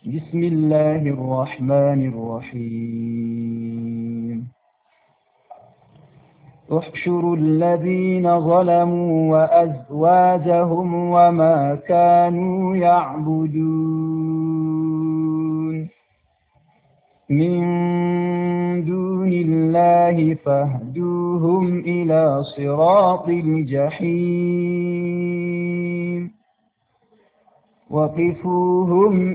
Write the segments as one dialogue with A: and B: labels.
A: بسم الله الرحمن الرحيم احشروا الذين ظلموا وأزواجهم وما كانوا يعبدون من دون الله فاهدوهم إلى صراط الجحيم وقفوهم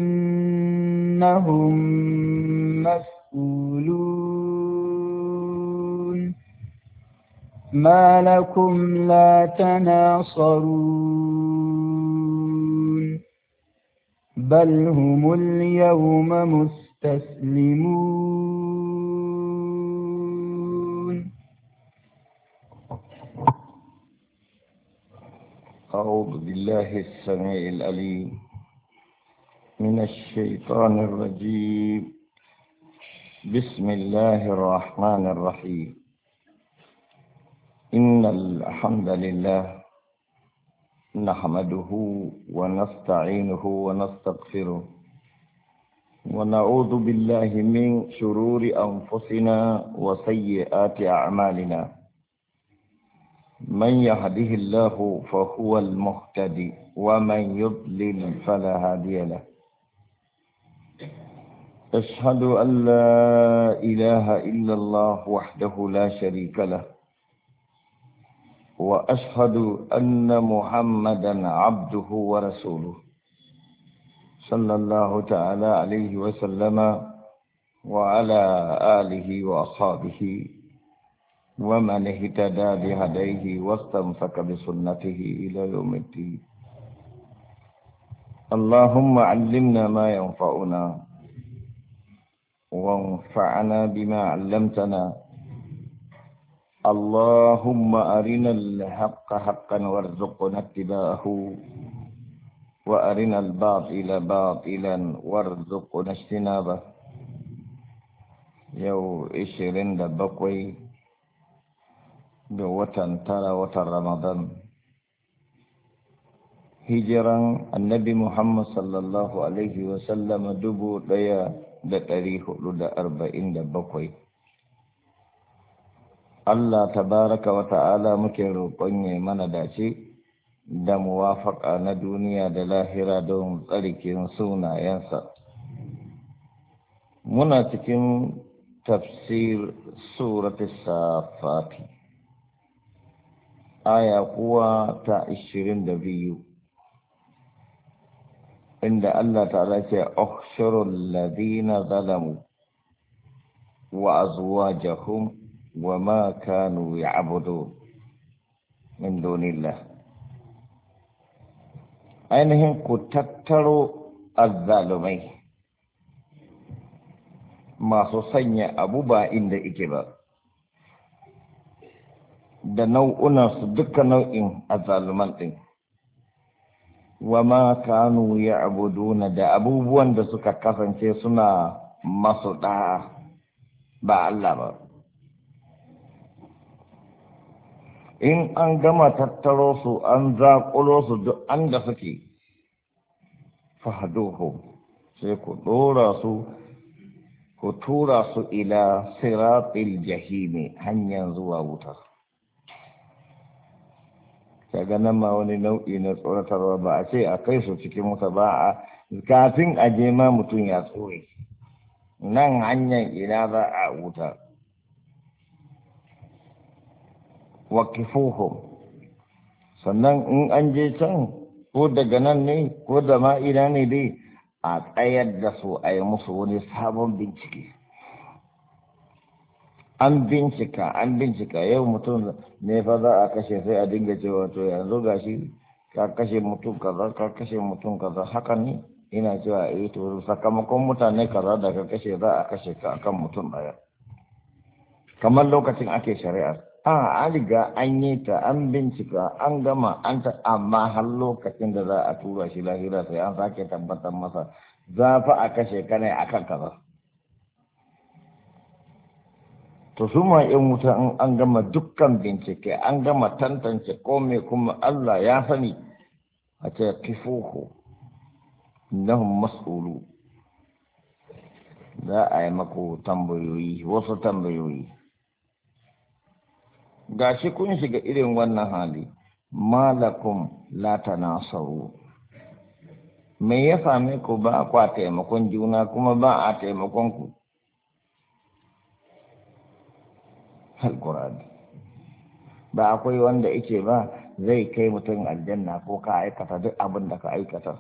A: إنهم مسؤولون ما لكم لا تناصرون بل هم اليوم مستسلمون.
B: أعوذ بالله السميع العليم من الشيطان الرجيم. بسم الله الرحمن الرحيم. إن الحمد لله نحمده ونستعينه ونستغفره ونعوذ بالله من شرور أنفسنا وسيئات أعمالنا. من يهده الله فهو المهتدي ومن يضلل فلا هادي له. أشهد أن لا إله إلا الله وحده لا شريك له وأشهد أن محمدا عبده ورسوله صلى الله تعالى عليه وسلم وعلى آله وأصحابه ومن اهتدى بهديه واستمسك بسنته إلى يوم الدين. اللهم علمنا ما ينفعنا وانفعنا بما علمتنا. اللهم أرنا الحق حقا وارزقنا اتباعه وأرنا الباطل باطلا وارزقنا اجتنابه. يو 27 ga watan tara, watan Ramadan, hijiran annabi Muhammad sallallahu alaihi wasallam 1447. Allah tabaraka wa ta'ala muke roƙon ya mana dace da muwafaƙa na duniya da lahira don tsarkin sunayensa. Muna cikin tafsir suratul Safati, aya kuwa ta 22, inda Allah ta'ala ce ukhshurul ladina zalamu wa azwajahum wa ma kanu ya'budun min dunillah. Ainihin ku tattaro azzalumai masu sanya abu ba inda ike ba, da nau'unansu duka nau'in azzaluman ɗin, wa ma kanu ya'buduna, da abubuwan da suka kasance suna masu ɗa'a ba Allah ba. In an gama tattaro su an zaƙulo su duk an da suke, fahaduhu, sai ku ɗora su ku tura su ila siratil jahimi, hanyar zuwa wutar. Kaga nan ma wani nau'i na tsoratarwa, ba a ce a kai su cikin wuta ba, a kafin a je ma mutum ya tsore nan hanyar ina za a wuta. Waqifuhum, sannan in an je can ko daga nan ne ko da ma ina ne dai, a tsayar da su a yi musu wani sabon bincike. An bincika yau mutum ne fa za a kashe, sai a dinga cewa to yanzu gashi ka kashe mutum kaza hakan ne, ina cewa to sakamakon mutane kaza da ka kashe za a kashe ka akan mutum daya, kamar lokacin ake shari'a. An riga an yi ta, an bincika, an gama, amma har lokacin da za a tura shi lahira sai an sake tabbatar masa za fa a kashe ka ne akan kaza. To su ma in wuta an gama dukkan bincike, an gama tantance kome, kuma Allah ya sani, a ce kifuhu innahum mas'ulu, za a yi maku tambayoyi wasu tambayoyi gashi kun shiga irin wannan hali malakum la tanasaru me ya same ku ba kwa taimakon juna kuma ba a taimakon ku alqur'ani ba akwai wanda yake ba zai kai mutum aljanna ko ka aikata duk abin da ka aikata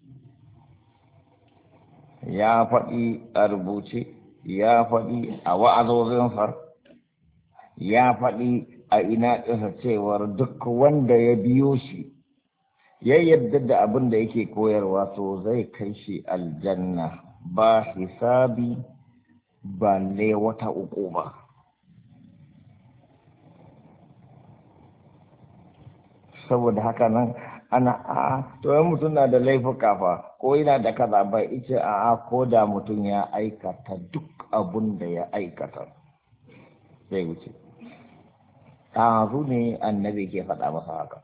B: ya faɗi a rubuce ya faɗi a wa'azozinsa ya faɗi a ina ɗinsa cewar duk wanda ya biyo shi ya yadda da abin da yake koyarwa to zai kai shi aljanna ba hisabi ba ne wata uku ba saboda haka nan ana to yan mutum na da laifuka fa ko yana da kaza ba ice ko da mutum ya aikata duk abun da ya aikata zai wuce ɗazu ne annabi ke faɗa masa haka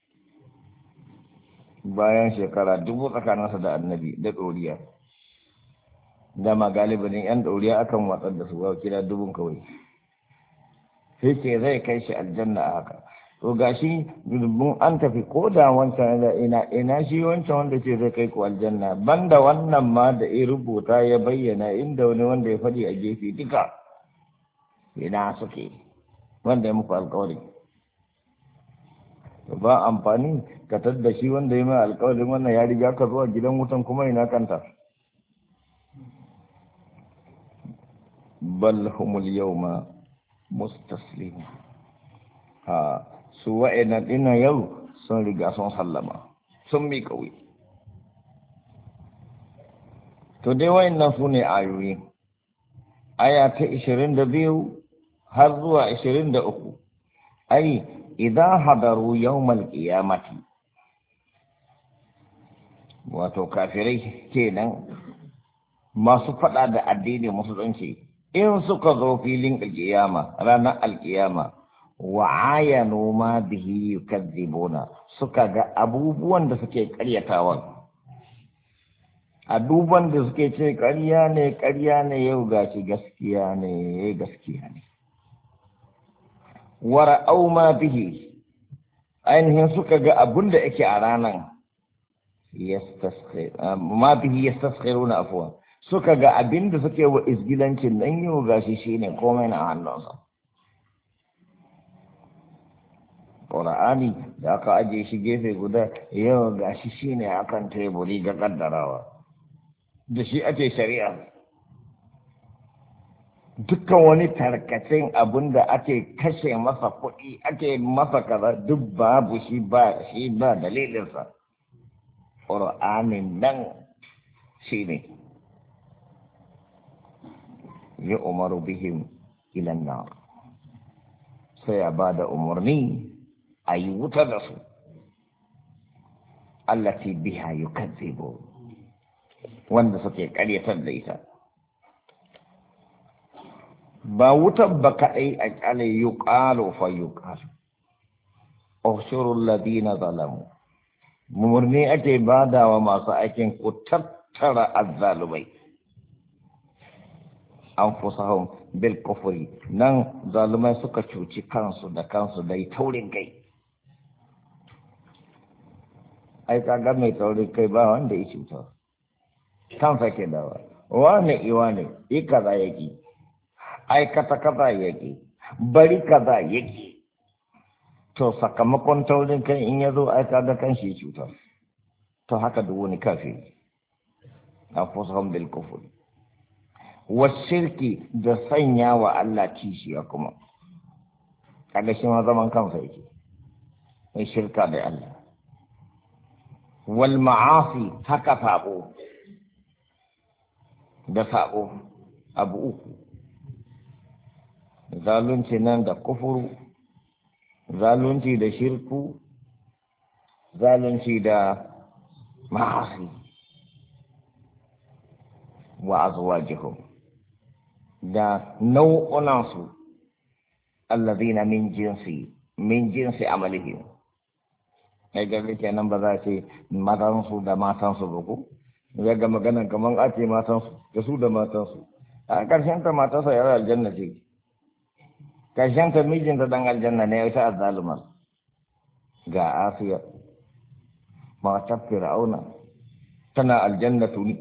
B: bayan shekara 1000 tsakaninsa da annabi da ɗoriya dama galibin yan ɗoriya akan watsar da su ba kira 1000 kawai sai ce zai kai shi aljanna a haka to gashi mun an tafi ko da wancan da ina shi wancan wanda ce zai kai ku aljanna banda wannan ma da ya rubuta ya bayyana inda wani wanda ya faɗi a gefe duka ina suke wanda ya muku alƙawari ba amfani ka tadda shi wanda ya mai alƙawarin wannan ya riga ka zuwa gidan wutan kuma ina kanta bal humul yawma mustaslimun su wa'ina dina yau sun riga sun sallama sun mi kauye to dai wa'annan su ne ayoyi aya ta 22 har zuwa 23 ai idan hadaru yawmal qiyamati wato kafirai kenan masu fada da addini musulunci in suka zo filin alƙiyama ranar alƙiyama wa ayanu ma bihi yukadzibuna suka ga abubuwan da suke ƙaryatawan abubuwan da suke ce ƙarya ne yau gashi gaskiya ne wara'au ma bihi ainihin suka ga abun da yake a ranan ma bihi yastaskhiruna afwan suka ga abin da suke wa izgilancin nan yau gashi shine komai na hannunsa Qur'ani da aka aje shi gefe guda yau gashi shine akan teburi ga kaddarawa da shi ake shari'a dukkan wani tarkacin abin da ake kashe masa kuɗi ake masa kaza duk babu shi ba dalilinsa Qur'anin nan shine ya umaru bihim ilan nar sai ya ba da umarni a yi wuta da su allati biha yukazzibu wanda suke karyatar da ita ba wutar ba kaɗai a ƙyale yuqalu fa yuqalu ushurul ladina zalamu umarni ake badawa masu aikin ku tattara azzalumai anfusahum bil kufri nan zalumai suka cuci kansu da kansu dai taurin kai ai kaga mai taurin kai ba wanda ya cuta kansa ke dawa wane iwane kaza yake aikata kaza yake bari kaza yake to sakamakon taurin kai in ya zo aika da kan shi cuta to haka duk wani kafiri anfusahum bil kufri wasirki da sanya wa Allah kishiya kuma kaga shi ma zaman kansa yake mai shirka da Allah wal ma'asi haka sabo da sabo abu uku zalunci nan da kufuru zalunci da shirku zalunci da ma'asi wa azwajihum da nau'unansu allazina min jinsi amalihim ai ga kenan ba za ce matansu da matansu ba ko ya ga magana kaman ake matansu da su da matansu a ƙarshen ta matarsa yar aljanna ce, ƙarshen ta mijinta dan aljanna ne, ita azzalumar. Ga Asiya matar Fir'auna tana aljanna tuni,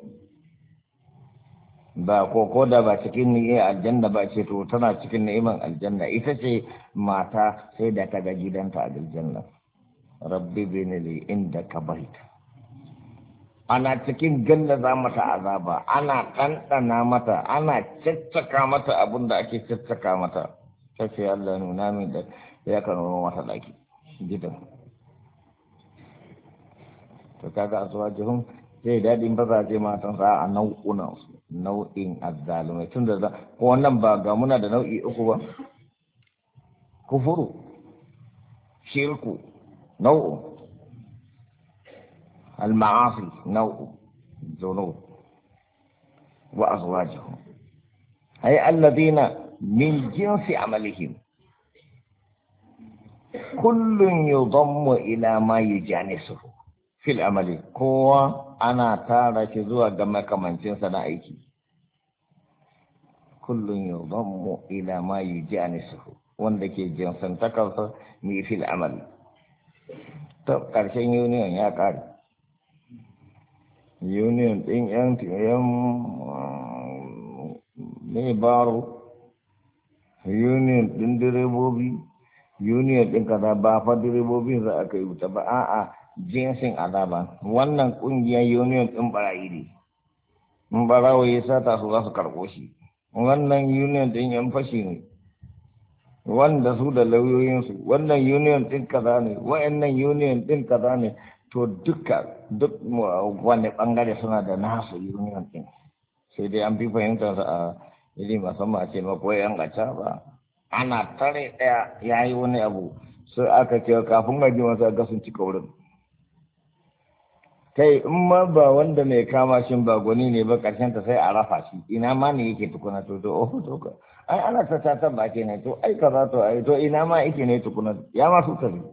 B: ba ko da ba cikin ni'imar aljanna ba ce, to tana cikin ni'imar aljanna. Ita ce mata sai da ta ga gidanta a aljanna. Rabbi binili inda ka baita, ana cikin gallaza mata azaba, ana ɗanɗana mata, ana caccaka mata abin da ake caccaka mata. Ta ce Allah nuna min da ya ka nuna mata ɗaki gidan. To kaga azwajihum zai daɗin ba za ce matan sa a nau'unan su, nau'in azzalumai. Tun da ko wannan ba ga muna da nau'i uku ba, kufuru, shirku nau'u, al-ma'asi nau'u, zunub wa azwajihum ay alladhina min jinsi amalihim kullun yudammu ila ma yujanisuhu fil amali. Kowa ana tara shi zuwa ga makamancinsa na aiki. Kullun yudammu ila ma yujanisuhu, wanda ke jinsantakarsa ni fil amali. To ƙarshen union ya ƙare. Union ɗin yan ne baro, union ɗin direbobi, union ɗin kaza, ba fa direbobi za a kai wuta ba, a'a jinsin azaba. Wannan ƙungiyar union ɗin barayi ne, in barawo ya sata su za su karɓo shi. Wannan union ɗin yan fashi ne, wanda su da lauyoyinsu. Wannan union ɗin kaza ne, wa'annan union ɗin kaza ne. To duk wani ɓangare suna da nasu union ɗin, sai dai an fi fahimtar sa a iri musamman a ce mako yan gaca ba. Ana tare ɗaya ya yi wani abu sai aka ce kafin gaji masu ga sun cika wurin. Kai in ma ba wanda mai kama shi ba gwani ne ba, ƙarshen ta sai a rafa shi, ina ma ne yake tukuna. To ka ai ana ta baki ne, to ai kaza, to ai to ina ma yake ne tukuna, ya ma su tafi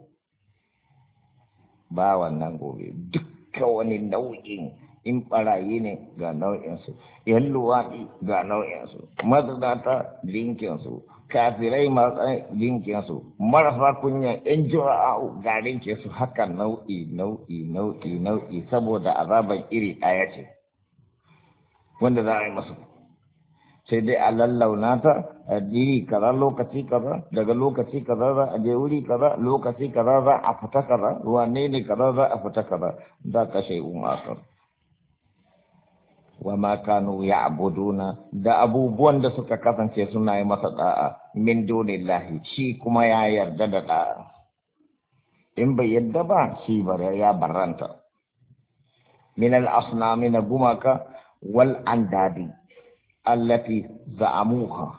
B: ba wannan gobe. Dukka wani nau'in, in barayi ne ga nau'insu, yan luwaɗi ga nau'insu, mazadata linkinsu, kafirai masu linkinsu, marasa kunya yan jira'u ga linkinsu. Haka nau'i, saboda azaban iri ɗaya ce wanda za a yi masu. Sai dai a lallauna ta a jiri kaza lokaci kaza, daga lokaci kaza za a je wuri kaza, lokaci kaza za a fita kaza, wane ne kaza za a fita kaza, za ka shai'un asar. Wa ma kanu ya'buduna, da abubuwan da suka kasance suna yi masa da'a min dunillahi, shi kuma ya yarda da da'a. In bai yarda ba, shi ya barranta. Min al-asnami, na gumaka, wal andadi allati za'amuha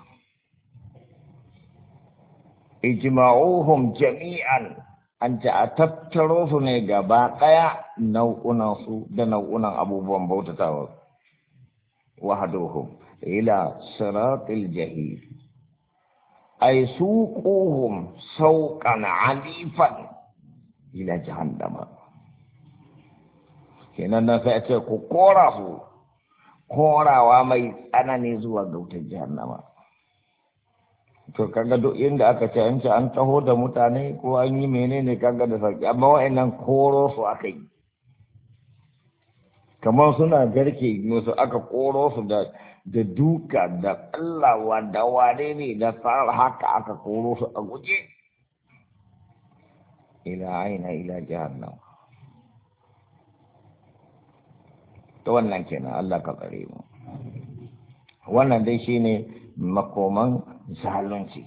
B: ijma'uhum jami'an, an ta a tattaro su ne gaba ɗaya, nau'unan su da nau'unan abubuwan bautatawa. Wahaduhum ila siratil jahim ay suquhum sauqan alifan ila jahannama. Kenan na sai ce ku kora su korawa mai tsanani zuwa ga wutar jahannama. To kaga duk inda aka ce an taho da mutane ko an yi menene kaga da sauki, amma wa'annan koro su aka yi kamar suna garke musu, aka koro su da duka da tsallawa da wane ne da tsara, haka aka koro su a guje ila jahannama. To wannan kenan, Allah ka tsare mu. Wannan dai shine makoman zalunci.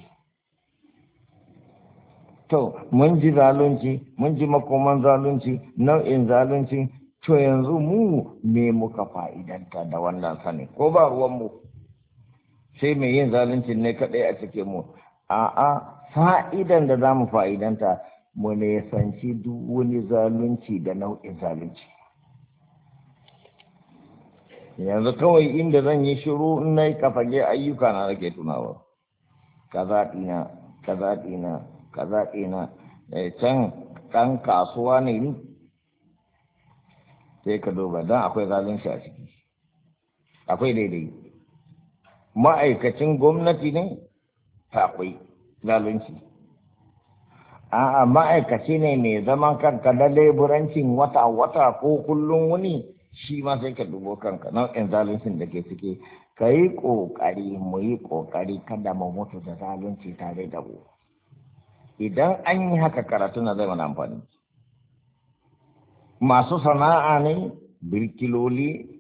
B: To mun ji zalunci, mun ji makoman zalunci, nau'in zalunci. To yanzu mu me muka fa'idanta da wannan sani, ko ba ruwan mu sai mai yin zalunci ne kaɗai a cikin mu? A'a, fa'idan da za mu fa'idanta, mu ne sanci duk wani zalunci da nau'in zalunci. Yanzu kawai inda zan yi shiru in na yi kafage ayyuka na rage tunawa, kaza ɗina, can ɗan kasuwa ne ni, sai ka duba don akwai zalunci a ciki, akwai daidai. ma'aikacin gwamnati ne akwai zalunci. A'a ma'aikaci ne mai zaman kanka na leburancin wata-wata ko kullum wuni shi ma sai ka dubo kanka nau'in zaluncin da ke ciki ka yi ƙoƙari mu yi ƙoƙari kada mu mutu da zalunci tare da mu idan an yi haka karatu na zai mana amfani masu sana'a ne birkiloli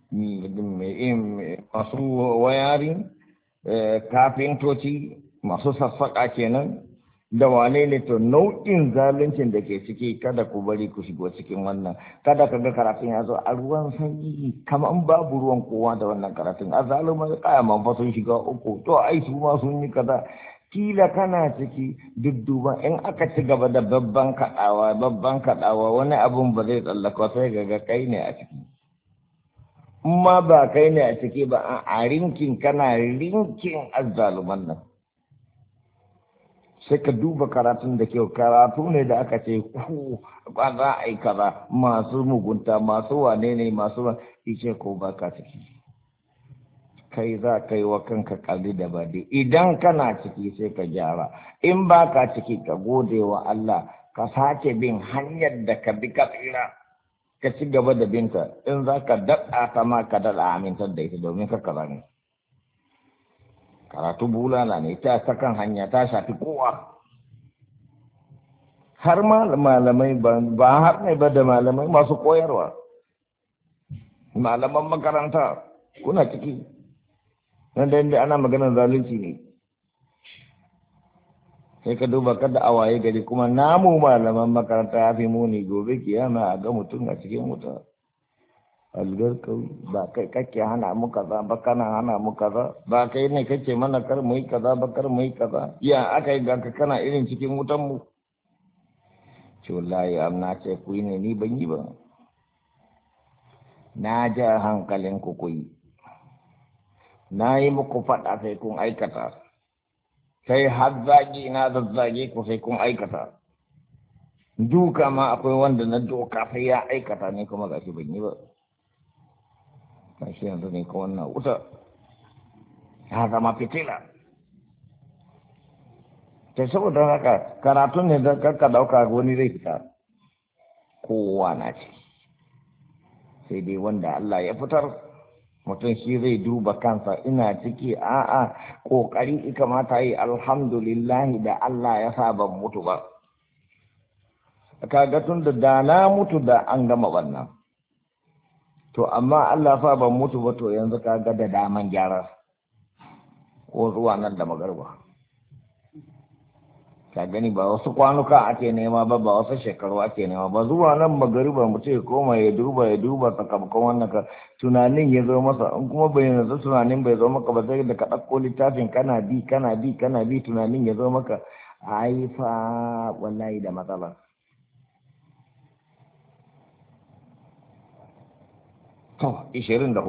B: masu wayarin kafintoci masu sassaƙa kenan da wane ne to nau'in zaluncin da ke ciki kada ku bari ku shigo cikin wannan kada ka ga karatun ya zo a ruwan sanyi kamar babu ruwan kowa da wannan karatun a zalumar kaya man fa sun shiga uku to ai su ma sun yi kaza kila kana ciki dudduba in aka ci gaba da babban kaɗawa wani abun ba zai tsallaka sai ga kai ne a ciki in ma ba kai ne a ciki ba a rinkin kana rinkin azzaluman nan sai ka duba karatun da kyau karatu ne da aka ce ku ba za a yi kaza masu mugunta masu wane ne masu ice ko ba ka ciki kai za ka yi wa kanka kalli da bade idan kana ciki sai ka gyara in ba ka ciki ka gode wa Allah ka sake bin hanyar da ka bi ka tsira ka ci gaba da binta in za ka daɗa ta ma ka daɗa amintar da ita domin ka kaza ne karatu bulala ne ta kan hanya ta shafi kowa har malamai ba har ne ba da malamai masu koyarwa malaman makaranta kuna ciki nan da ana maganar zalunci ne sai ka duba kada a waye gari kuma namu malaman makaranta ya fi muni gobe kiyama a ga mutum a cikin wuta algarkawi ba kai kake hana mu kaza ba kana hana mu kaza ba kai ne kake mana kar mu yi kaza ba kar mu yi kaza ya aka yi ganka kana irin cikin wutan mu ce wallahi amna ce ku ne ni ban yi ba na ja hankalin ku yi na yi muku faɗa sai kun aikata sai har zagi na zazzage ku sai kun aikata duka ma akwai wanda na doka sai ya aikata ne kuma gashi ban yi ba kashi yanzu ne ka wannan wuta ya zama fitila ta saboda haka karatun ne da karka dauka wani zai fita kowa na ce sai dai wanda Allah ya fitar mutum shi zai duba kansa ina ciki a'a kokari ikamata yi alhamdulillahi da Allah ya sa ban mutu ba kaga tun da na mutu da an gama wannan to amma Allah fa ban mutu ba to yanzu ka ga da daman gyara ko zuwa nan da magarba ka gani ba wasu kwanuka ake nema ba ba wasu shekaru ake nema ba zuwa nan magariba mutum ya koma ya duba sakamakon wannan ka tunanin ya zo masa in kuma bai yanzu tunanin bai zo maka ba sai da ka ɗauko littafin kana bi tunanin ya zo maka ai fa wallahi da matsala to 24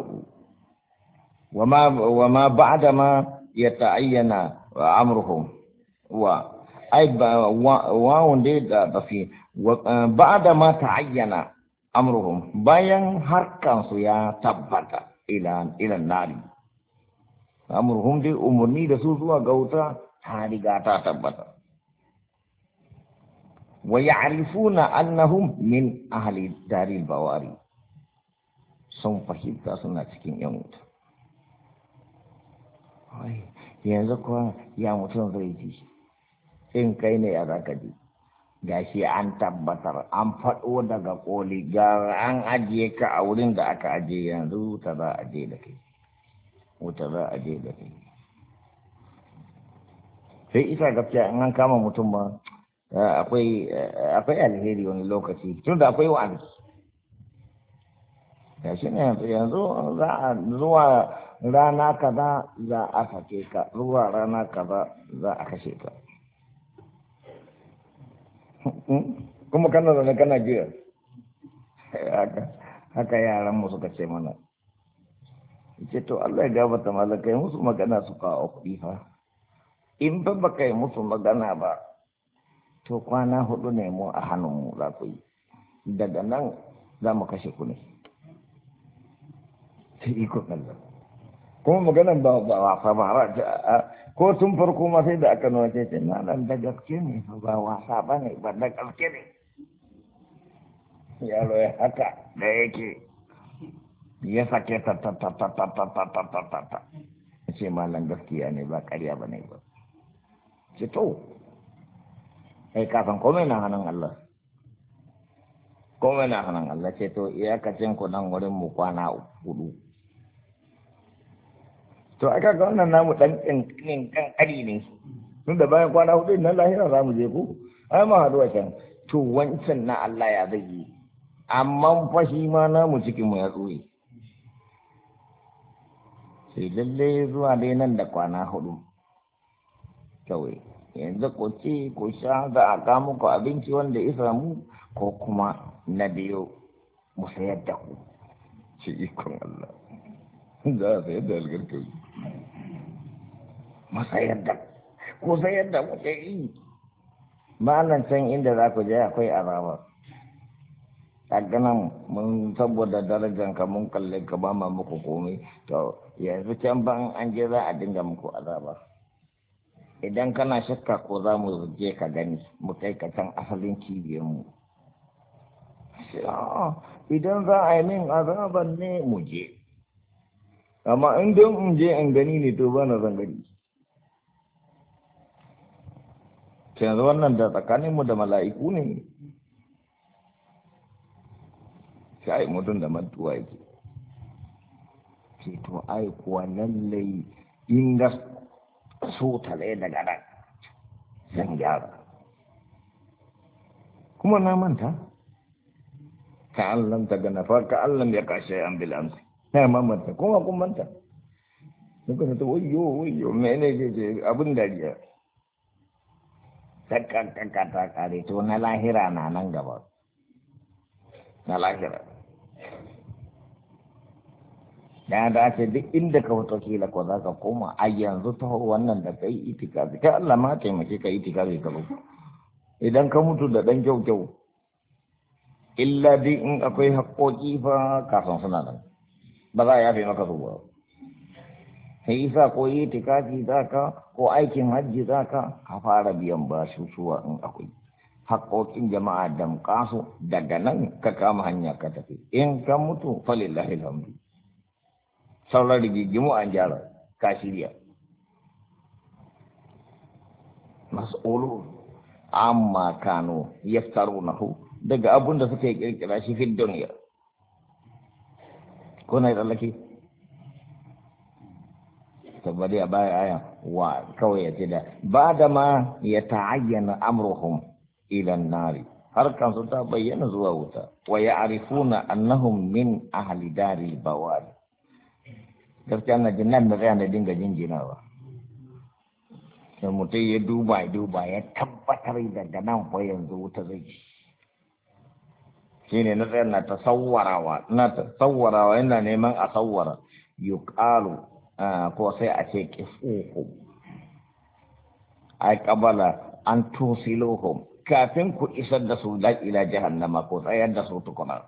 B: wama ba'da ma yata'ayyana amruhum wa ai wa wanda da tafi ba'da ma ta'ayyana amruhum bayan harkan su ya tabbata ila nari amruhum dai umurni da su zuwa ga wuta ta riga ta tabbata wa ya'rifuna annahum min ahli daril bawari sun fahimta suna cikin yan wuta yanzu kuwa ya mutum zai ji in kai ne ya zaka ji gashi an tabbatar an faɗo daga koli ga an ajiye ka a wurin da aka ajiye yanzu wuta za a je da kai sai isa gaskiya in an kama mutum ma akwai alheri wani lokaci tunda akwai wa'azi ya shi ne yanzu za a zuwa rana kaza za a sake ka zuwa rana kaza za a kashe ka kuma kana da kana jiya haka yaran mu suka ce mana ce to Allah ya gabata malaka yi musu magana su kawo kuɗi fa in ba baka yi musu magana ba to kwana 4 ne mu a hannunmu za ku yi daga nan za mu kashe ku ne sai iko Allah kuma maganan ba wasa ba ko tun farko ma sai da aka nuna ce malam da gaske ne ba wasa ba ne ba da gaske ne yaro ya haka da yake ya sake ta ce malam gaskiya ne ba ƙarya ba ne ba ce to kai kafin komai na hannun Allah komai na hannun Allah ce to iyakacin ku nan wurin mu kwana 4 to aka ga wannan namu dan kankani ne tun da bayan kwana 4 nan lahira za mu je ku ai ma haduwa can to wancan na Allah ya zai yi amma fashi ma namu cikin mu ya tsoye sai lalle zuwa dai nan da kwana 4 kawai yanzu ko ce ko sha za a kawo muku abinci wanda ya samu ko kuma na biyo mu sayar da ku shi ikon Allah za a sayar da algarkar mu sayar da ko sayar da muke yi malan can inda za ku je akwai azaba taganan mun saboda darajar ka mun kalle ka ba ma muku komai to yanzu can ban an je za a dinga muku azaba idan kana shakka ko za mu je ka gani mu kai ka can asalin cibiyar mu idan za a yi min azaban ne mu je amma in don in je in gani ne to ba na zan gani yanzu wannan da tsakaninmu da mala'iku ne sai mutum da mantuwa yake ce to ai kuwa lallai in ga so tale daga nan zan gyara kuma na manta ka Allah ta gana fa ka Allah ya kashe ambulance na mamanta kuma kun manta duka ta wayyo mene je abin dariya takka ta kare to na lahira na nan gaba na lahira da ce duk inda ka fito kila ko za ka koma a yanzu ta wannan da kai itikafi kai Allah ma taimake ka itikafi ka zo idan ka mutu da dan kyau illa dai in akwai haƙoƙi fa kafin suna nan ba za a yafe maka su ba sai isa ko itikafi za ka ko aikin hajji za ka fara biyan basusuwa in akwai haƙoƙin jama'a damƙa su daga nan ka kama hanya ka tafi in ka mutu falillahi alhamdu sauran rigigimu an gyara ka shirya mas'ulu amma kano yaftarunahu daga abun da suke kirkira shi fi duniya ko na tsallake tabbari a baya aya wa kawai ya ce da ba da ma ya ta'ayyana amruhum ila nari harkan su ta bayyana zuwa wuta wa ya'rifuna annahum min ahli dari bawari gaskiya na jinnan da zai na dinga jinjinawa sai mutum ya duba ya tabbatar daga nan ko yanzu wuta zai ci shine na tsayar na tasawwarawa yana neman a sawwara yuqalu ko sai a ce kifuhu ai qabala an tusiluhum kafin ku isar da su ila jahannama ko tsayar da su tukuna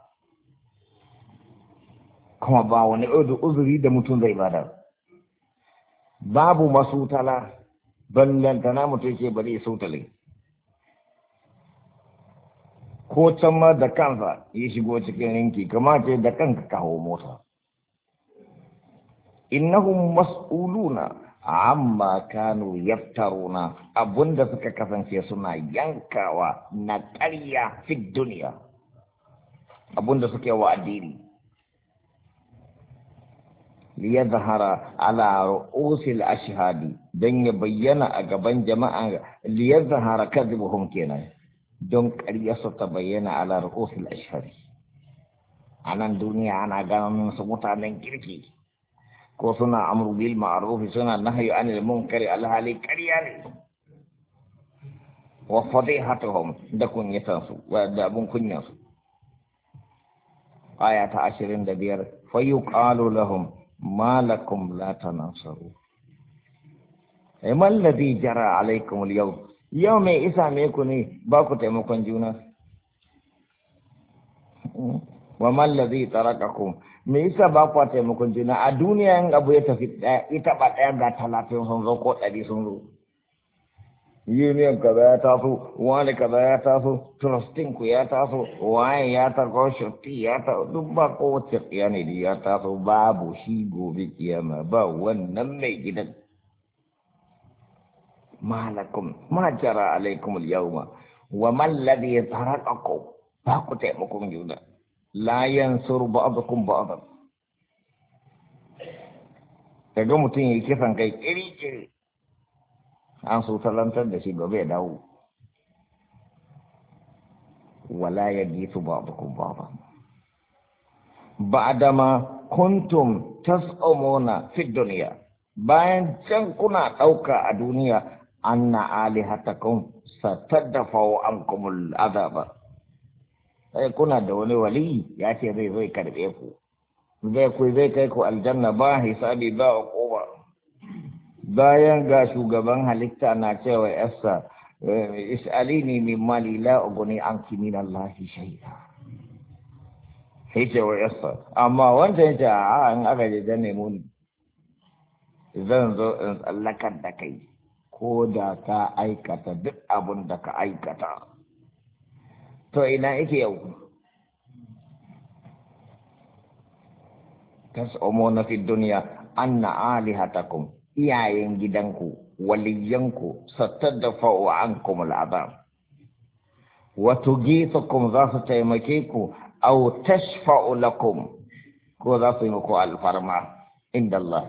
B: kuma ba wani uzuri da mutum zai bada babu masutala ballantana mutum ke bari sutale ko can ma da kansa ya shigo cikin rinki kamata da kanka kawo mota innahum mas'uluna amma kanu yaftaruna abunda suka kasance suna yankawa na ƙarya fi duniya abunda suke wa addini liyazhara ala ru'usil ashhadi dan ya bayyana a gaban jama'a liyazhara kadhibuhum kenan don ƙarya su ta bayyana ala ru'usil ashhadi anan duniya ana ganin su mutanen kirki ko suna amru bil ma'ruf suna nahyu anil munkari alhali ƙarya ne wa fadihatuhum da kunyatan su wa da abun kunyan su aya ta 25 fa yuqalu lahum ma lakum la tanasuru ma alladhi jara alaykum al-yawm yau mai isa me ku ne ba ku taimakon juna wa man ladhi tarakakum me yasa ba ku taimakon juna a duniya in abu ya tafi ita ba ɗaya ga 30 sun zo ko 100 sun zo union kaza ya taso wani kaza ya taso trusting ku ya taso wani ya taso shoti ya taso duk ba kowace tsiya ne da ya taso babu shi gobe kiyama ba wannan mai gidan malakum ma jara alaikum al-yawma wa man ladhi tarakakum ba ku taimakon juna la yansuru ba'dukum ba'dan kaga mutum yake kisan kai kiri an so talantar da shi gobe ya dawo wala yajitu ba'dukum ba'dan ba'dama kuntum tas'umuna fi dunya bayan can kuna dauka a duniya anna alihatakum satadfa'u ankumul adaba sai kuna da wani wali ya ce zai karbe ku zai kai ku aljanna ba hisabi ba uquba bayan ga shugaban halitta na cewa yassa is'alini min mali la ugni anki min Allah shay'a sai cewa yassa amma wanda yace a an aka je dan nemo ni zan zo in tsallakar da kai ko da ka aikata duk abun da ka aikata to ina yake yau tas'umuna fi dunya anna alihatakum iyayen gidanku waliyanku satadfa'u ankum al'adab wa tugithukum za su taimake ku aw tashfa'u lakum ko za su yi muku alfarma inda Allah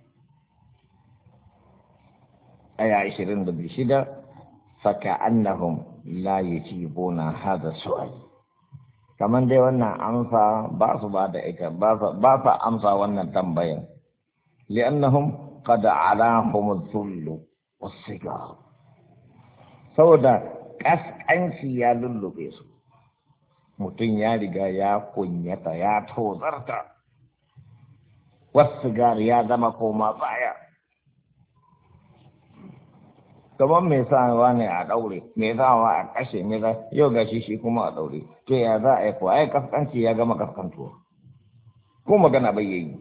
B: aya 26 faka'annahum la yajibuna hadha su'al kaman dai wannan amsa ba su ba da ita ba sa amsa wannan tambayan li'annahum qad alahum adh-dhull was-sigar saboda kaskanci ya lullube su mutum ya riga ya kunyata ya tozarta was-sigar ya zama koma baya kamar me sa wani a daure me sa wa a kashe me za yau gashi shi kuma a daure to ya za a yi ko ai kaskanci ya gama kaskantuwa ko magana bai yi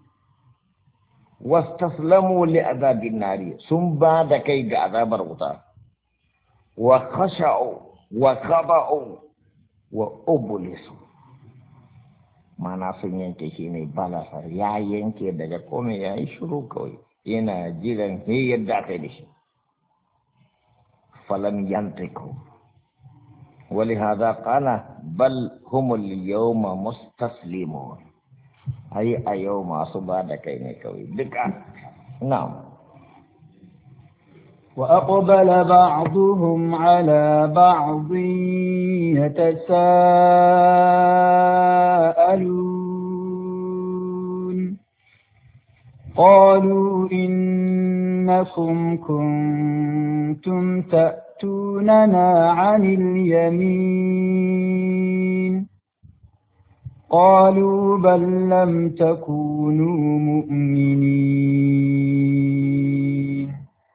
B: wastaslamu li azabin nari sun ba da kai ga azabar wuta wa khasha'u wa khaba'u wa ublisu mana sun yanke shi ne balasar ya yanke daga komai ya yi shiru kawai yana jiran he yadda aka yi da shi فلم ينطقوا ولهذا قال بل هم اليوم مستسلمون أي يوم أصبح كيني كوي بكا نعم
A: وأقبل بعضهم على بعض يتساءلون قالوا إنكم كنتم تأتوننا عن اليمين قالوا بل لم تكونوا مؤمنين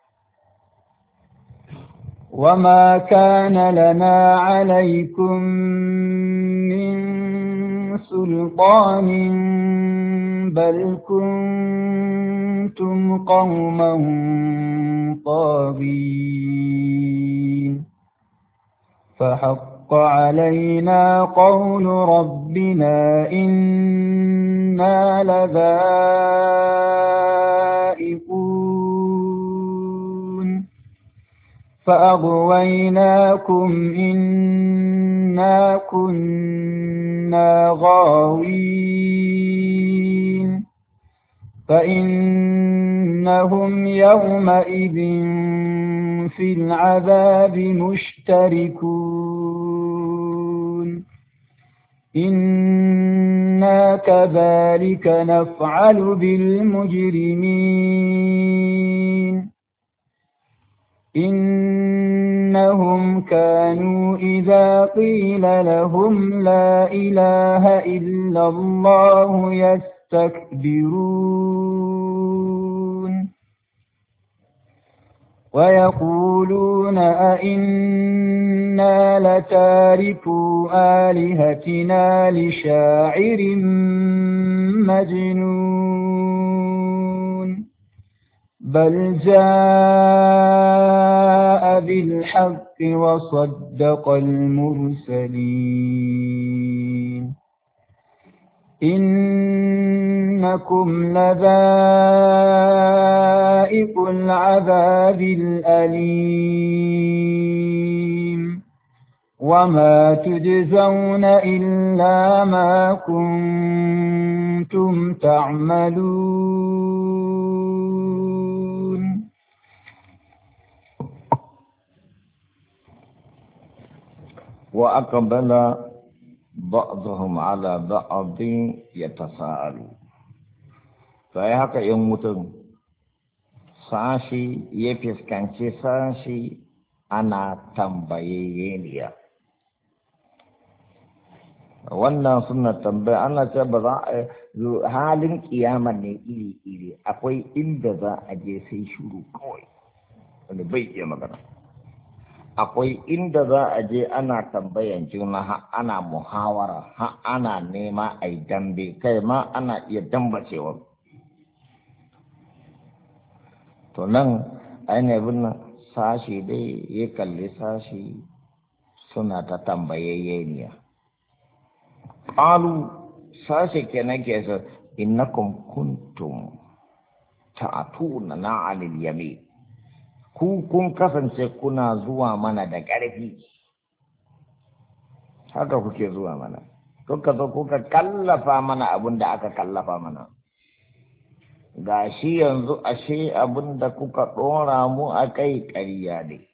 A: وما كان لنا عليكم من سلطان بل كنتم قوما طاغين فحق علينا قول ربنا إنا لذائقون فأغويناكم إنا كنا غاوين فإنهم يومئذ في العذاب مشتركون إنا كذلك نفعل بالمجرمين إنهم كانوا إذا قيل لهم لا إله إلا الله يستكبرون ويقولون أئنا لتاركو آلهتنا لشاعر مجنون بل جاء بالحق وصدق المرسلين إنكم لذائق العذاب الأليم وما تجزون إلا ما كنتم تعملون.
B: وأقبل بعضهم على بعض يتساءلون فهيك يوم sashi ya fuskanci sashi ana tambayeniya. Wannan suna tambaya ana ce ba za a halin kiyama ne iri-iri akwai inda za a je sai shuru kawai wanda bai iya magana. Akwai inda za a je ana tambayan juna ha ana muhawara ha ana nema a yi dambe kai ma ana iya dambacewa. To nan ainihin sashi dai ya kalli sashi suna ta tambayayyeniya. Ƙalu sashi kenan ke sa innakum kuntum ta'atuna na alil yamin. Ku kun kasance kuna zuwa mana da ƙarfi. Haka kuke zuwa mana. Kuka zo kuka kallafa mana abin da aka kallafa mana. Ga shi yanzu ashe abin da kuka ɗora mu a kai ƙarya ne.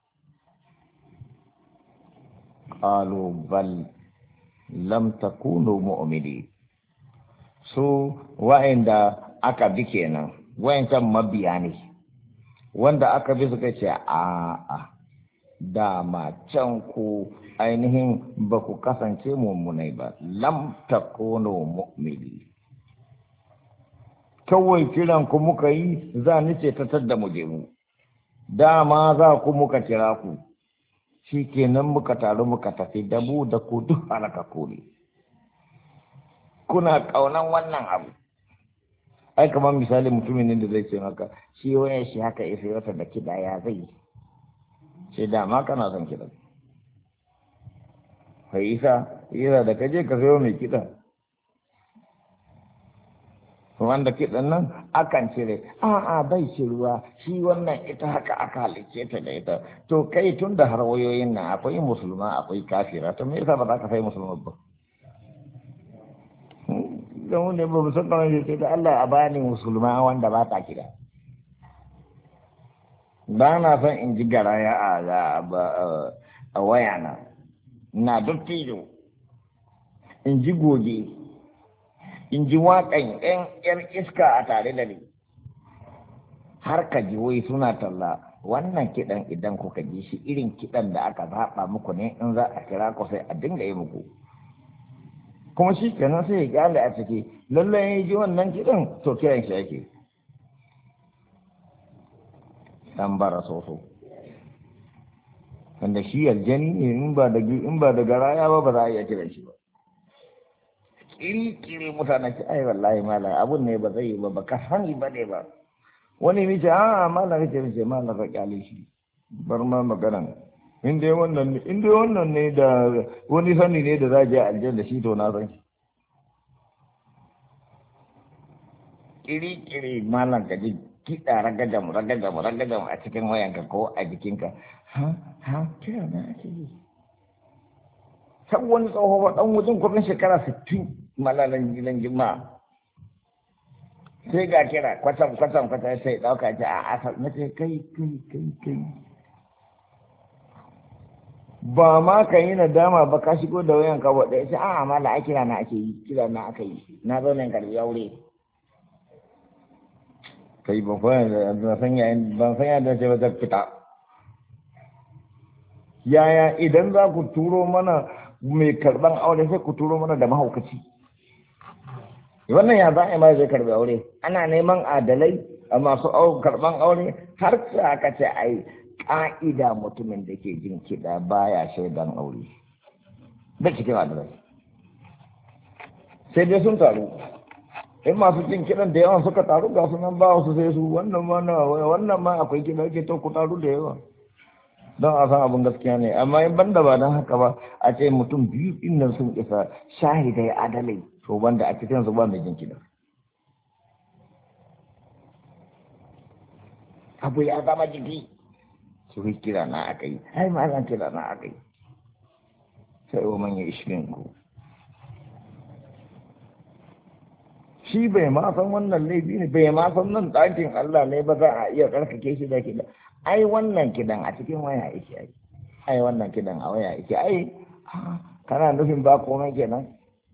B: Qalu bal lam takunu mu'minin. Su wa'inda aka bi kenan, wa'incan mabiya ne. Wanda aka bi suka ce a'a dama can ku ainihin ba ku kasance mummunai ba. Lam takunu mu'minin. Kawai kiran ku muka yi za ni ce ta da mu je mu dama za ku muka kira ku shi kenan muka taru muka tafi dabu da ku duk halaka ku ne kuna kaunan wannan abu ai kamar misali mutumin da zai ce maka shi wani shi haka isa wata da kiɗa ya zai sai dama kana son kiɗa kai isa da kaje ka sayo mai kiɗa wanda kiɗan nan akan cire a'a bai ciruwa shi wannan ita haka aka halice ta da ita to kai tun da har wayoyin nan akwai musulma akwai kafira to me yasa ba za ka sai musulma ba don ne ba musulma ne ce da Allah a bani musulma wanda ba ta kira ba na son in ji garaya a wayana na dottijo in ji goge in ji waƙan ‘yan iska a tare da ni har ka ji wai suna talla wannan kiɗan idan kuka ji shi irin kiɗan da aka zaɓa muku ne in za a kira ku sai a dinga yi muku kuma shi kenan sai ya gyale a ciki lallai ya ji wannan kiɗan to kiran shi yake dan bara soso wanda shi aljani ne in ba da garaya ba za a iya kiran shi ba kiri mutane ce ai wallahi malam abun ne ba zai yi ba ka sani ba ne ba wani mace malam mace malam ka kyale shi bar ma maganan in dai wannan ne da wani sani ne da za je aljanna da shi to na san kiri malam ka ji kiɗa ragadam a cikin wayanka ko a jikinka kira na ake yi san wani tsoho ba ɗan wajen kudin shekara 60 malalan gidan jima'a sai ga kira kwatam sai ɗauka ce a asal na ce kai ba ma ka yi nadama ba ka shigo da wayan ka wadda ya ce a mala a kira na ake yi na zo nan karbi aure kai ban san yayin da ce ba ta fita yaya idan za ku turo mana mai karban aure sai ku turo mana da mahaukaci wannan ya za a yi ma zai karbi aure ana neman adalai masu karɓan aure har sai aka ce ai ƙa'ida mutumin da ke jin kiɗa baya shaidan aure da cikin adalci sai dai sun taru in masu jin kiɗan da yawan suka taru ga sunan ba wasu sai su wannan ma akwai kiɗa ke to ku taru da yawa don a san abin gaskiya ne amma in banda ba don haka ba a ce mutum biyu din nan sun isa shahidai adalai to banda a cikin su ba mai jin kiɗa abu ya zama jiki su yi kira na aka yi ai ma zan kira na aka yi sai wa manya ishirin ku shi bai ma san wannan laifi ne bai ma san nan ɗakin Allah ne ba za a iya tsarkake shi da kiɗa ai wannan kiɗan a cikin waya yake ai wannan kiɗan a waya yake ai kana nufin ba komai kenan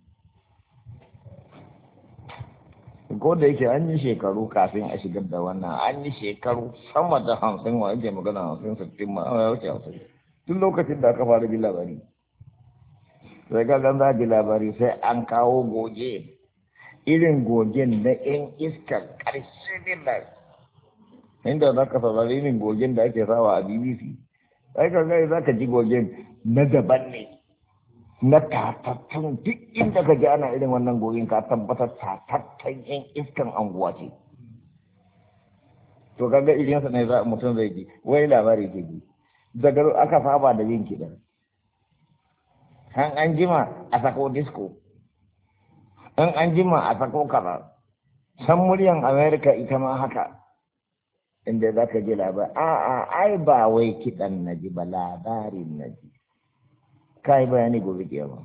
B: ko da yake an yi shekaru kafin a shigar da wannan an yi shekaru sama da 50 wa ake magana 50-60 ma ya wuce 50 tun lokacin da aka fara ji labari sai ka gan za ji labari sai an kawo goge irin gogen na yan iskar ƙarshe dillar inda za ka saurari irin gogen da ake sawa a bbc sai ka gani za ka ji gogen na daban ne na tatattun duk inda ka ji ana irin wannan gogen ka tabbatar tatattun yan iskan anguwa ce to kaga irinsa ne mutum zai ji wai labari ke ji daga aka saba da yin kiɗan an jima a sako disco an jima a sako kaza san muryan america ita ma haka inda za ka ji labari ai ba wai kiɗan na ji ba labarin na ji ka yi bayani gobe kiyama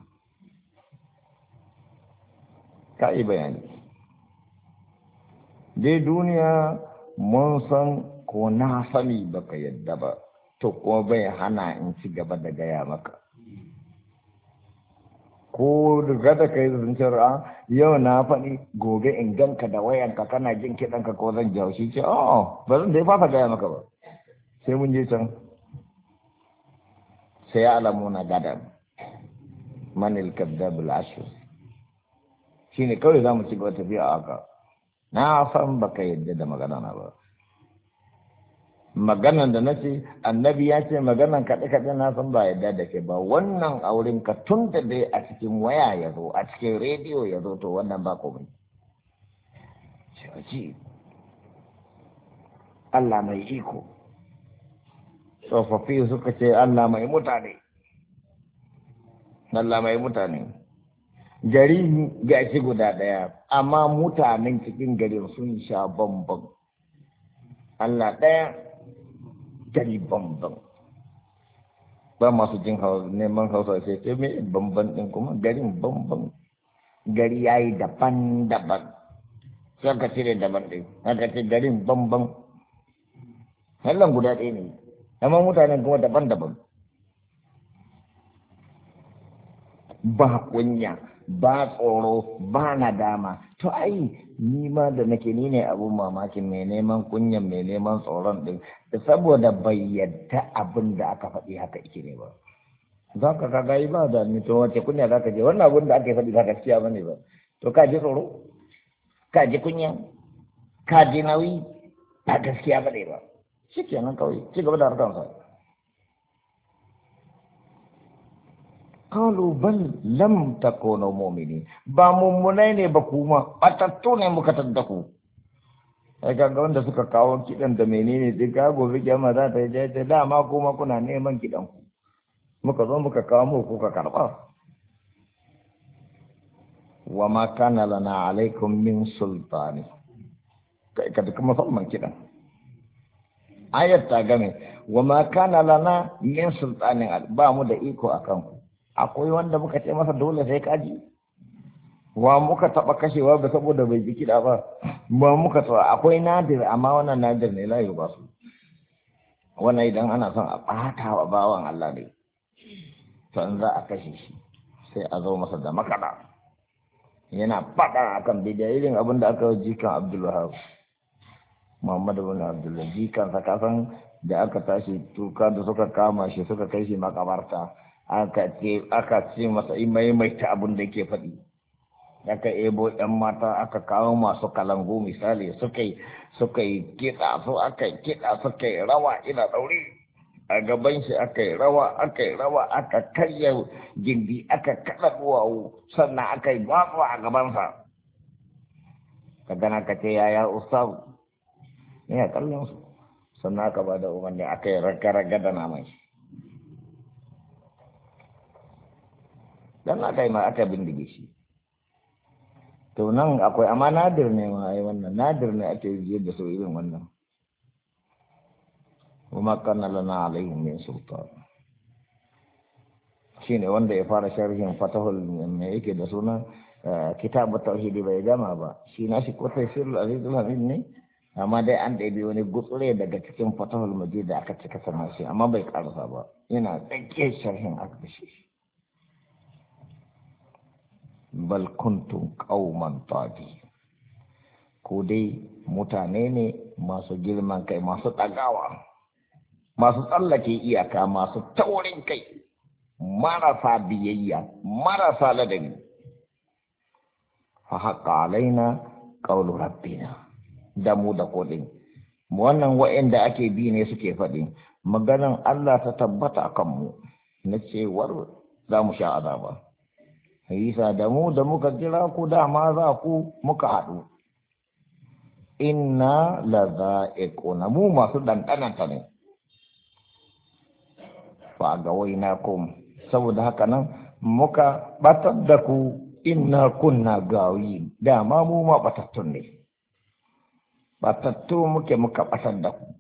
B: ka yi bayani dai duniya mun san ko na sani baka yadda ba to kuma bai hana in ci gaba da gaya maka ko daga da kai zancen yau na faɗi gobe in ganka da wayanka kana jin kiɗanka ko zan jawo shi ce ba zan da ya fasa gaya maka ba sai mun je can sai ya alamu na gadan manil kadabul ashir shine kawai za mu ci gaba tafiya a haka na san baka yadda da magana na ba maganan da nace annabi ya ce maganan kaɗe-kaɗe na san ba yadda da ke ba wannan auren ka tun da dai a cikin waya ya zo a cikin rediyo ya zo to wannan ba komai shi Allah mai iko tsofaffi suka ce Allah mai mutane gari ga shi guda ɗaya amma mutanen cikin garin sun sha bambam Allah ɗaya gari bambam ba masu jin neman hausa sai ce mai bambam ɗin kuma garin bambam gari ya yi daban-daban sai ka cire daban ɗin haka ce garin bambam hallan guda ɗaya ne amma mutanen kuma daban-daban ba kunya ba tsoro ba nadama to ai ni ma da nake ni ne abun mamakin mai neman kunyan mai neman tsoron din saboda bai yadda abin da aka faɗi haka ike ne ba za ka kaga yi ba da ni to wace kunya za ka je wannan abin da aka faɗi ba gaskiya ba ne ba to ka ji tsoro ka ji kunya ka ji nauyi ba gaskiya ba ne ba shi kenan kawai ci gaba da harkansa qalu bal lam takunu mu'minin ba mummunai ne ba kuma batattu ne muka taddaku ai ga wanda suka kawo kidan da menene duk ga gobe kiyama za ta je ta dama kuma kuna neman kidan ku muka zo muka kawo muku kuka karba wa ma kana lana alaikum min sultani kai ka duk musamman kidan ayat ta game wa ma kana lana min sultanin ba mu da iko akan ku akwai wanda muka ce masa dole sai kaji wa muka taba kashewa ba saboda bai ji kiɗa ba muka taba akwai nadir amma wannan nadir ne layi ba su wannan idan ana son a ɓata wa bawan Allah ne to in za a kashe shi sai a zo masa da makaɗa yana faɗa akan bidiyo irin abin da aka ji kan Abdulwahab Muhammadu bin Abdullah jikan sa kasan da aka tashi tuka da suka kama shi suka kai shi makabarta aka ce masa maimaita abin da yake faɗi aka ebo ɗan mata aka kawo masu kalangu misali suka yi kiɗa su aka yi kiɗa suka yi rawa ina ɗauri a gaban shi aka yi rawa aka karya gindi aka kaɗa duwawu sannan aka yi gwatsuwa a gabansa ka gana ka ce yaya ustazu ina kallon su sannan aka ba da umarni aka yi raga da naman shi dan aka yi ma aka bindige shi to nan akwai amma nadir ne ma ai wannan nadir ne ake yi da so irin wannan kuma kana lana alaihim min sultan shine wanda ya fara sharhin fatahul me yake da sunan kitabut tauhid bai gama ba shi na shi ko tafsirul azizul hamid ne amma dai an ɗabi wani gutsure daga cikin fatahul majid da aka cika sana shi amma bai karasa ba yana tsakiyar sharhin aka shi bal kuntum qauman tadi ko dai mutane ne masu girman kai masu ɗagawa masu tsallake iyaka masu taurin kai marasa biyayya marasa ladabi fa haqqa alaina qawlu rabbina da mu da kodin wannan wa'anda ake bi ne suke faɗi maganan Allah ta tabbata akan mu na cewar za mu sha azaba Isa da mu da muka kira ku dama za ku muka haɗu inna la za'iquna mu masu dandananta ne fa ga wainakum saboda haka nan muka batar da ku inna kunna gawi dama mu ma batattun ne batattu muka batar da ku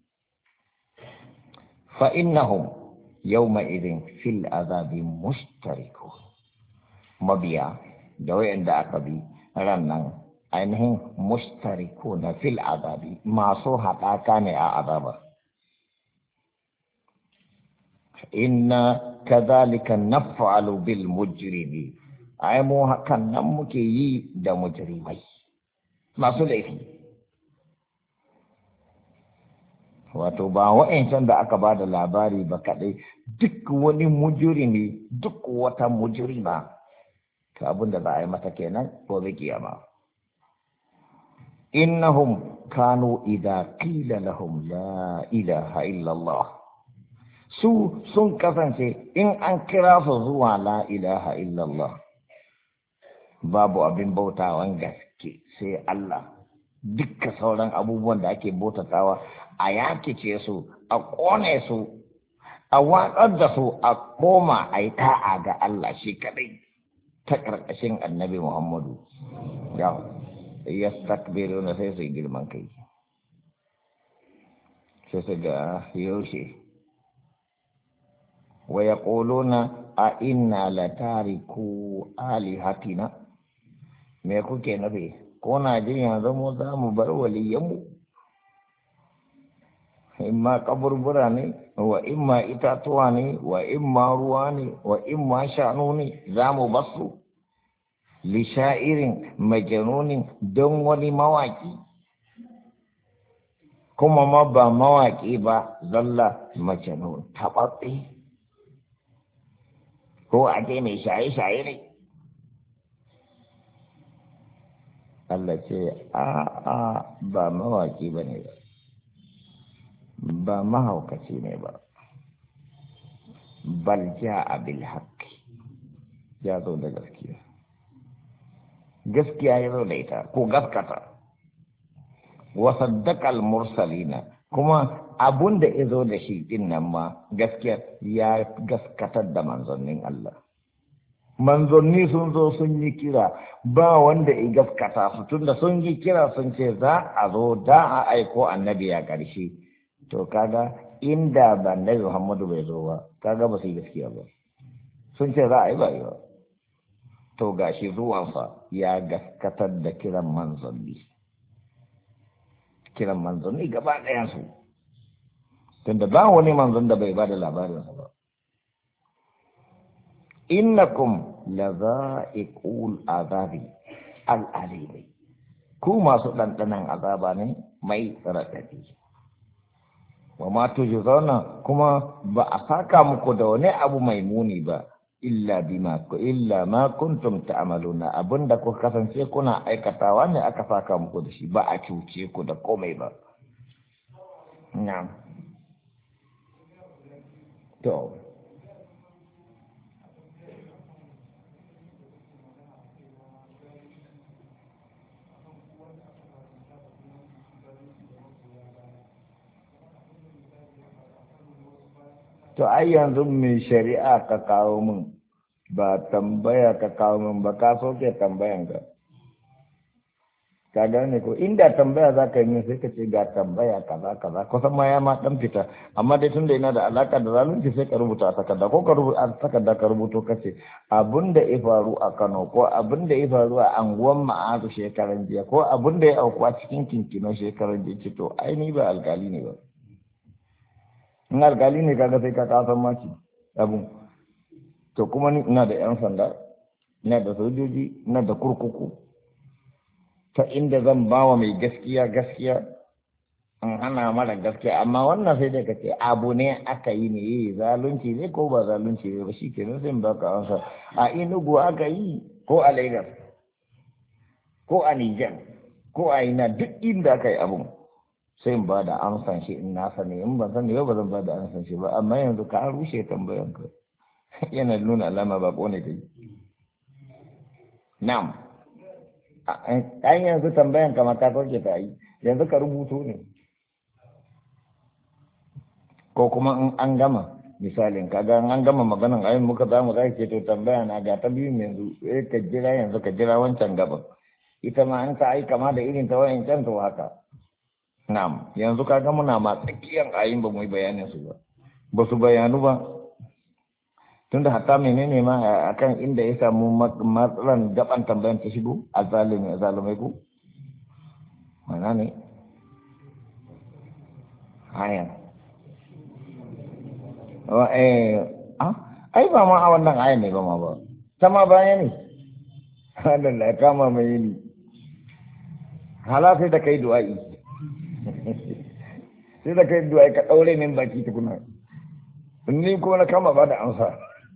B: fa innahum yawma idin fil azabi mushtariku mabiya da wayanda aka bi rannan ainihin mushtariku na fil azabi masu haɗaka ne a azaba inna kadhalika naf'alu bil mujrimi ai mu hakan nan muke yi da mujrimai masu laifi wato ba wa'ancan da aka ba da labari ba kadai duk wani mujrimi duk wata mujrima ta abin da za a yi mata kenan gobe kiyama innahum kanu idza qila lahum la ilaha illa Allah su sun kasance in an kira su zuwa la ilaha illa Allah babu abin bautawan gaske sai Allah dukkan sauran abubuwan da ake bautatawa a yakice su a kone su a watsar da su a koma a yi ta'a ga Allah shi kadai ta ƙarƙashin annabi Muhammadu ya takbiru na sai su yi girman kai sai su ga yaushe wa ya ƙolona a inna la tariku alihatina me kuke nafi ko na jin yanzu mu za mu bar waliyanmu imma kaburbura ne wa imma itatuwa ne wa imma ruwa ne wa imma shanu ne za mu basu lishairin majanunin don wani mawaki kuma ma ba mawaki ba zalla majanun taɓaɓɓe ko ake mai shaye-shaye ne Allah ce a ba mawaki ba ne ba mahaukaci ne ba bal ja'a bil haqqi ya zo da gaskiya ya zo da ita ko gaskata wa saddaqa al mursalina kuma abunda ya zo da shi din nan ma gaskiya ya gaskatar da manzannin Allah manzanni sun zo sun yi kira ba wanda ya gaskata su tunda sun yi kira sun ce za a zo da a aiko annabi ya ƙarshe to kaga inda ba annabi Muhammadu bai zo ba kaga ba su yi gaskiya ba sun ce za a yi ba yi ba to gashi zuwansa ya gaskatar da kiran manzanni gaba ɗayansu tunda ba wani manzon da bai ba da labarinsa ba innakum laza'iqul azabi al'alimi ku masu ɗanɗanan azaba ne mai raɗaɗi wa ma tujzauna kuma ba a saka muku da wani abu mai muni ba illa ma kuntum ta'maluna abunda ku kasance kuna aikatawa ne aka saka muku da shi ba a cuce ku da komai ba na'am to ai yanzu mai shari'a ka kawo min ba tambaya ka kawo min ba ka soke tambayan ka gane ko inda tambaya za ka yi min sai ka ce ga tambaya kaza kaza kusan ma ya ma dan fita amma dai tunda yana da alaka da zalunci sai ka rubuta a takarda ko ka rubuta a takarda ka rubuto ka ce abin da ya faru a Kano ko abin da ya faru a anguwan Ma'azu shekaran jiya ko abin da ya auku a cikin Kinkino shekaran jiya ce to ai ni ba alkali ne ba in alkali ne kaga sai ka kasan maki abun to kuma ni ina da yan sanda ina da sojoji ina da kurkuku ta inda zan bawa mai gaskiya an hana mara gaskiya amma wannan sai dai ka ce abu ne aka yi ne zalunci ne ko ba zalunci ne ba shi kenan sai ba ka ansa a Enugu aka yi ko a Lagos ko a Niger ko a ina duk inda aka yi abun sai in ba da amsan shi in na sani in ban sani ba zan ba da amsan shi ba amma yanzu ka rushe tambayan ka yana nuna alama ba ko ne kai na'am an yanzu tambayan ka mata kake ta yi yanzu ka rubuto ne ko kuma in an gama misalin kaga an gama maganan ayin muka za mu zai ce to tambaya na ga ta biyu yanzu ka jira yanzu ka jira wancan gaban ita ma an ta ai kama da irin ta wayancan to haka na'am yanzu kaga muna ma tsakiyan ayin ba mu yi bayanin su ba su bayanu ba tunda hatta menene ma akan inda ya samu matsalan gaban tambayan ta shigo azalumai ku mana ne haya ai ba ma a wannan ayan ne ba ma ba ta ma baya ne Allah ya kama mai yini hala sai da kai du'a'i sai da kai du'a'i ka daure min baki tukuna ni ko na kama ba da amsa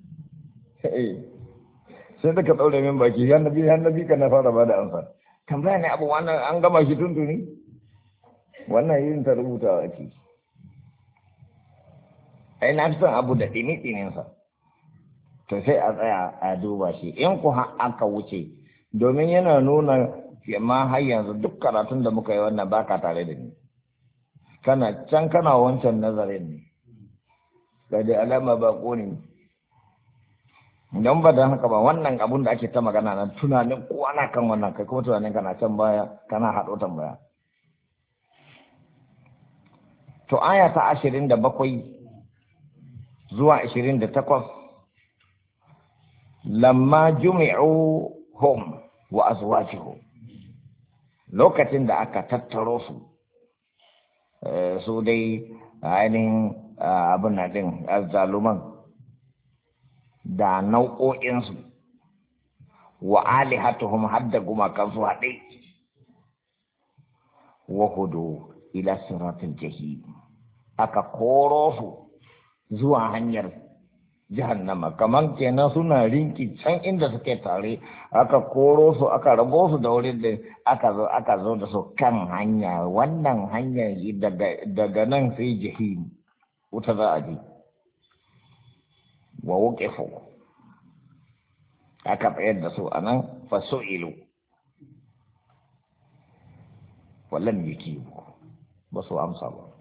B: sai da ka daure min baki hannabi ka na fara ba da amsa tambaya ne abu wannan an gama shi tuntuni wannan yin ta rubuta a ciki ai na fi son abu da ɗini-ɗininsa to sai a tsaya a duba shi in ku aka wuce domin yana nuna ma har yanzu duk karatun da muka yi wannan baka tare da ni kana can kana wancan nazarin ne da dai alama ba ko ne don ba da haka ba wannan abun da ake ta magana nan tunanin kowa na kan wannan kai kuma tunanin kana can baya kana haɗo tambaya to aya ta 27 zuwa 28 lamma jumi'u hum wa azwajuhum lokacin da aka tattaro su su dai ainihin abin na din azzaluman da nau'o'insu wa alihatuhum hadda gumakansu haɗe wa hudu ila siratul jahim aka koro su zuwa hanyar jahannama kamar kenan suna rinki can inda suke tare aka koro su aka rabo su da wurin da aka zo da su kan hanya wannan hanyar daga nan sai jahim wuta za a je wa wuqifu aka tsayar da su anan fasu'ilu wallan yake ba su amsa ba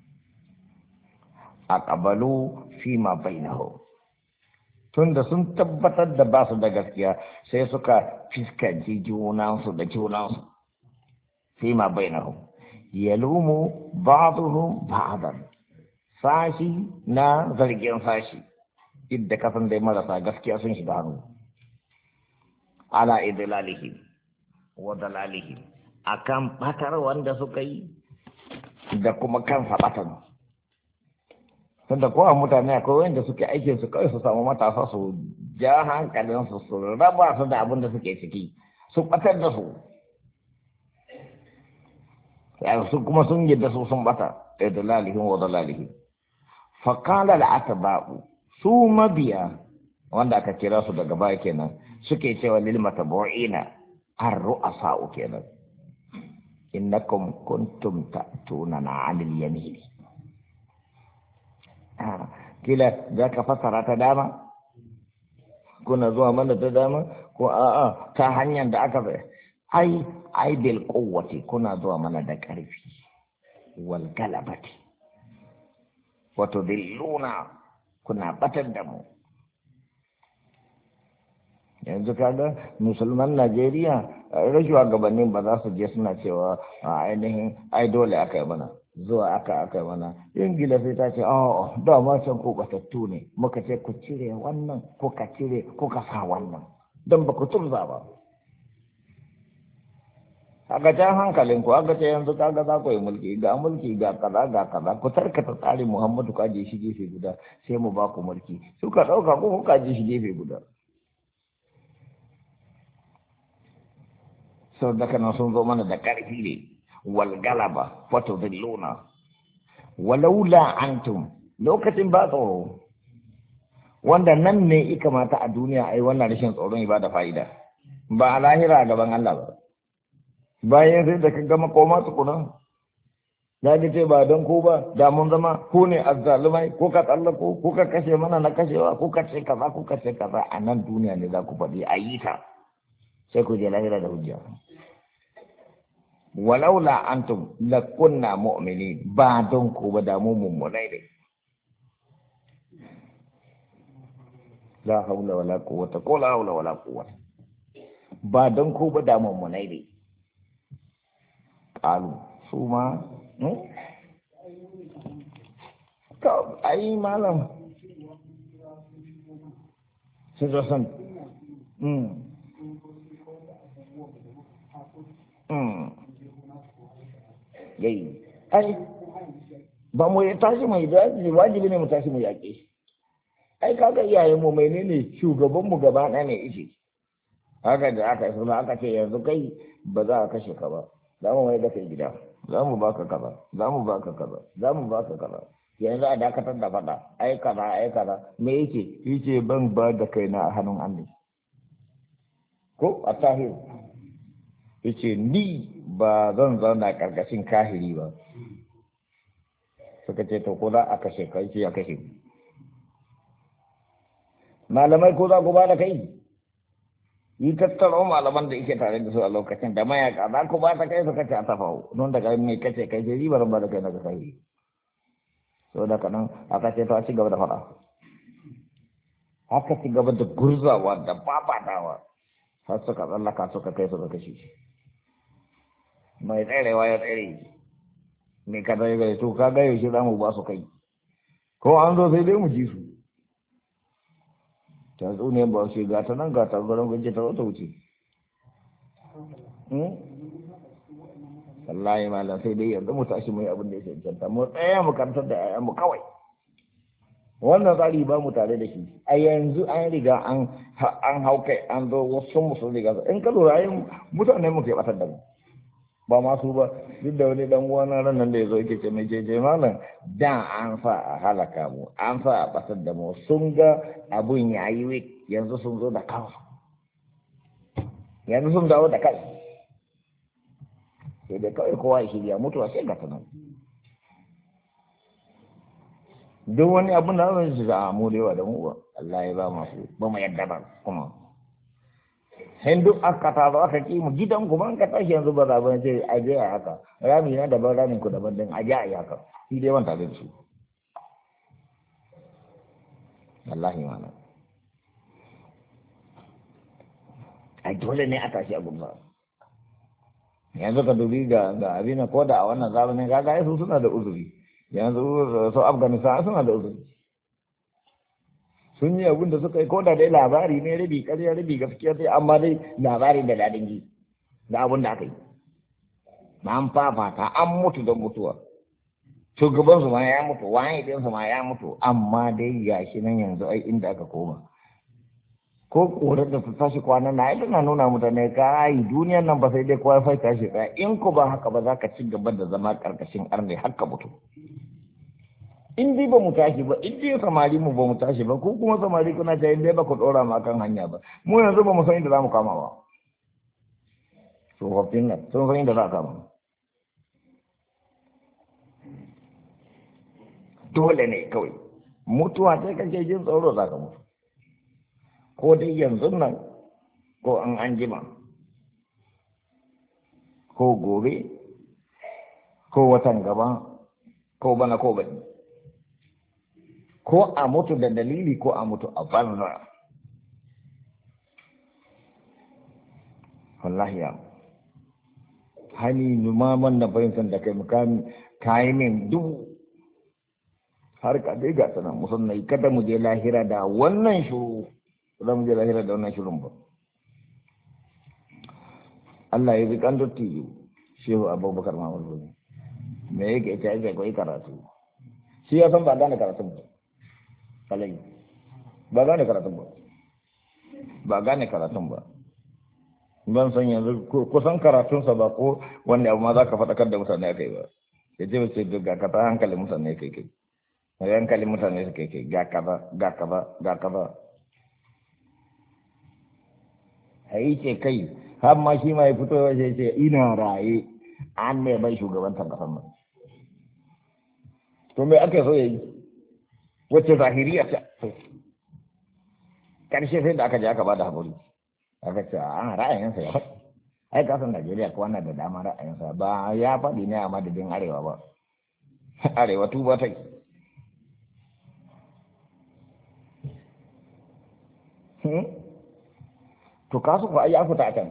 B: aqbalu fi ma bainahu tunda sun tabbatar da ba su da gaskiya sai suka fiskanci junansu da junansu fi ma bainahu yalumu ba'dhum ba'dan sashi na zargin sashi idda kafin dai marasa gaskiya sun shiga hannu ala idlalihim wa dalalihim akan batar wanda suka yi da kuma kan sabatan tunda kowa mutane akwai wanda suke aikin su kawai su samu matasa su ja hankalin su raba su da abin da suke ciki su batar da su su kuma sun yadda su sun bata idlalihim wa dalalihim faqala al-atba'u su mabiya wanda aka kira su daga baya kenan suke cewa lil matabu'ina ar-ru'asa'u kenan innakum kuntum ta'tunana 'anil yamin kila zaka fasara ta dama kuna zuwa mana ta dama ko a'a ta hanyar da aka ai bil quwwati kuna zuwa mana da ƙarfi wal galabati wato dilluna kuna batar da mu yanzu kaga musulman Najeriya rashuwa gabanin ba za su je suna cewa a ainihin ai dole aka yi mana zuwa aka yi mana ingila sai ta ce da ma can ko batattu ne muka ce ku cire wannan ko ka cire ko ka sa wannan don ba ku turza ba aka ta hankalin ku aka ce yanzu kaga za ku yi mulki ga kaza ku tarkata tsarin Muhammadu ka je shi gefe guda sai mu ba ku mulki suka ɗauka ko ka je shi gefe guda sau da kana sun zo mana da ƙarfi ne wal galaba wato dilluna walaula antum lokacin ba tsoro wanda nan ne ika mata a duniya ai wannan rashin tsoron ibada fa'ida ba a lahira a gaban Allah ba bayan sai da ka gama koma tukuna ya ce ba don ko ba da mun zama ko ne azzalumai ko ka tsallako ko ka kashe mana na kashewa ko ka ce kaza a nan duniya ne za ku faɗi a yi ta sai ku je lahira da hujja walaula antum lakunna mu'minin ba don ku ba da mu mummunai ne la haula wala quwwata ko la haula wala quwwata ba don ku ba da mummunai ne qalu su ma to ai malam sai da san yayi ai ba mu tashi mai daji wajibi ne mu tashi mu yaƙe ai kaga iyayen mu menene shugaban mu gaba ɗaya ne ishi haka da aka yi suna aka ce yanzu kai ba za a kashe ka ba za mu mai da kai gida za mu baka kaza za mu baka kaza za mu baka kaza yanzu a dakatar da faɗa ai kaza me yake ban ba da kaina a hannun Allah ko a tahir yace ni ba zan zauna karkashin kahiri ba suka ce to ko za a kashe kai ce a kashe malamai ko za ku ba da kai yi tattaro malaman da yake tare da su a lokacin da mayaka za ku ba ta kai suka ce a tafawo don daga mai kace kai ce ribar ba da kai na ga kai so da kanan aka ce to a ci gaba da faɗa haka ci gaba da gurzawa da babatawa har suka tsallaka suka kai suka kashe shi mai tserewa ya tsere mai kada ya gaya to ka gaya shi za mu ba su kai ko an zo sai dai mu ji su ta zo ne ba su ga ta nan ga ta garin gaje ta wata wuce wallahi malam sai dai yanzu mu tashi mai abin da ya cancanta mu tsaya mu karantar da ƴaƴan mu kawai wannan tsari ba mu tare da shi a yanzu an riga an hau kai an zo wasu musu riga in ka lura yin mutane mu ke batar da mu ba masu ba duk da wani dan uwana ran nan da yazo yake ce mai jeje malam da an fa a halaka mu an fa a batar da mu sun ga abun yayi wik yanzu sun zo da kansu yanzu sun dawo da kai sai da kawai kowa ya shirya mutuwa sai ga tanan duk wani abun da zai shiga a mu da yawa da mu ba Allah ya ba masu ba mu yadda ba kuma hindu aka taro aka ki mu gidan ku ban ka tashi yanzu ba za ba sai a je a haka rami na daban ramin ku daban din a je a yi haka shi dai wanta da su wallahi mana ai dole ne a tashi a gumba yanzu ka dubi ga abin ko da a wannan zamanin kaga su suna da uzuri yanzu su Afghanistan suna da uzuri sun yi abin da suka yi ko da dai labari ne rabi ƙarya rabi gaskiya sai amma dai labari da daɗin ji da abin da aka yi an fafata an mutu don mutuwa shugaban su ma ya mutu wani ɗin su ma ya mutu amma dai ga shi nan yanzu ai inda aka koma ko korar da ta tashi kwanan na tana nuna mutane ka yi duniyar nan ba sai dai kowa fai tashi ɗaya in ko ba haka ba za ka ci gaba da zama ƙarƙashin arne har ka mutu in dai ba mu tashi ba in dai samari mu ba mu tashi ba ko kuma samari kuna ta in dai ba ku ɗora mu akan hanya ba mu yanzu ba mu san inda za mu kama ba tsofaffin nan sun san inda za a kama dole ne kawai mutuwa sai kake jin tsoro za ka mutu ko dai yanzu nan ko an anjima ko gobe ko watan gaba ko bana ko bani ko a mutu da dalili ko a mutu a banza wallahi ya hani numaman da fahimtar da kai mukami kayi min dubu har ka dai ga sanan musulmai kada mu je lahira da wannan shuru kada mu je lahira da wannan shurun ba Allah ya bi kan dotti shehu Abubakar Muhammad Gumi me yake ta yake koyi karatu shi ya san ba gane karatu ba kalai ba gane karatu ba ba gane karatun ba ban san yanzu kusan karatunsa ba ko wanda abu ma za ka faɗakar da mutane kai ba ya ce wace ga ka ta hankalin mutane kai kai hankalin mutane su kai kai ga kaza ga kaza ga kaza a yi ce kai har ma shi ma ya fito ya ce ina raye an ne bai shugabantar kasar nan to me ake so ya yi wacce zahiriya ta karshe sai da aka je aka ba da haƙuri aka ce a ra'ayinsa ya faɗi ai kasan Najeriya ko wannan da dama ra'ayinsa ba ya faɗi ne a madadin arewa ba arewa tuba ta to kasu ko ai ya fita a can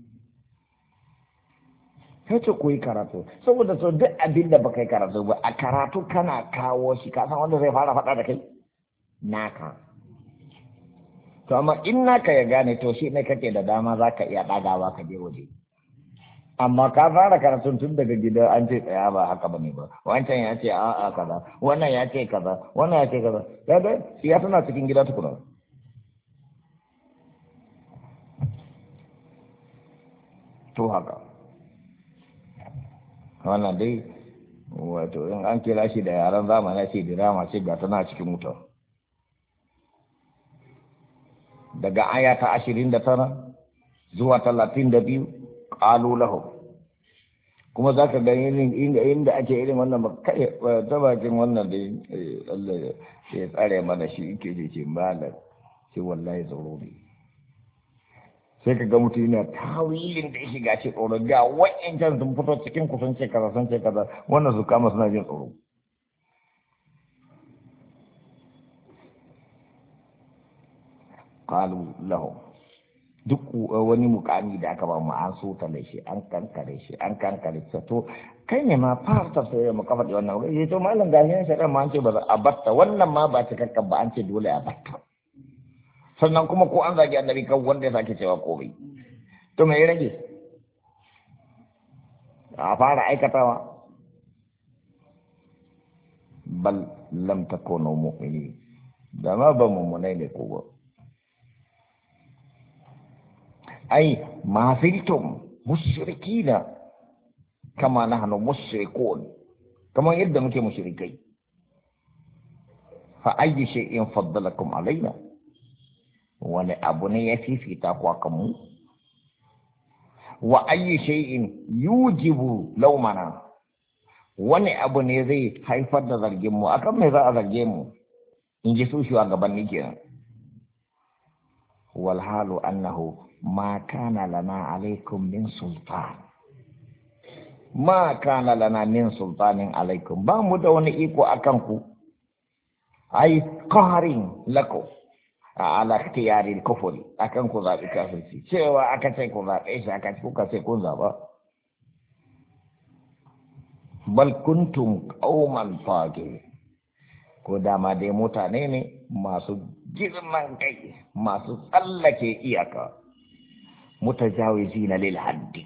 B: sai ce koyi karatu saboda so duk abin da baka yi karatu ba a karatu kana kawo shi ka san wanda zai fara faɗa da kai naka to amma in naka ya gane to shi ne kake da dama za ka iya ɗagawa ka je waje amma ka fara karatun tun daga gida an ce tsaya ba haka bane ba wancan ya ce a'a kaza wannan ya ce kaza wannan ya ce kaza kaga ya tana cikin gida tukuna to haka wannan dai wato in an kira shi da yaran zamani ce dirama ce ga tana cikin wuta daga aya ta 29 zuwa 32 qalu lahu kuma zaka ga inda ake irin wannan kai ta bakin wannan da Allah ya tsare mana shi yake ce malam shi wallahi tsoro ne sai ka ga mutum yana tawilin da ya shiga ce tsoro ga wa'yancan sun fito cikin kusance kaza sun ce kaza wannan su kama suna jin tsoro qalu lahu duk wani mukami da aka ba mu an so ta da shi an kankare shi to kai ne ma fara tafsirin mu kafa wannan wai to malam ga yan shari'a ma an ce ba a batta wannan ma ba cikakkan ba an ce dole a batta sannan kuma ko an zagi annabi kan wanda ya sake cewa komai to me rage a fara aikatawa bal lam takunu mu'mini da ma ba mummunai ne ko ba ai ma ziltum mushrikina kama nahnu mushrikun kama yadda muke mushrikai fa ayyi shay'in faddalakum alaina wani abu ne ya fifita ku akan mu wa ayyi shay'in yujibu lawmana wani abu ne zai haifar da zargin mu akan me za a zarge mu in ji su shugabanni kenan wal halu annahu ma kana lana alaikum min sultan ma kana lana min sultanin alaikum ba mu da wani iko akan ku ai qaharin lakum ala ikhtiyari al-kufr akan ku zabi kafirci cewa aka ce ku zabe shi aka ce kuka ce kun zaba bal kuntum qauman faqir ko dama dai mutane ne masu girman kai masu tsallake iyaka mutajawizina lil haddi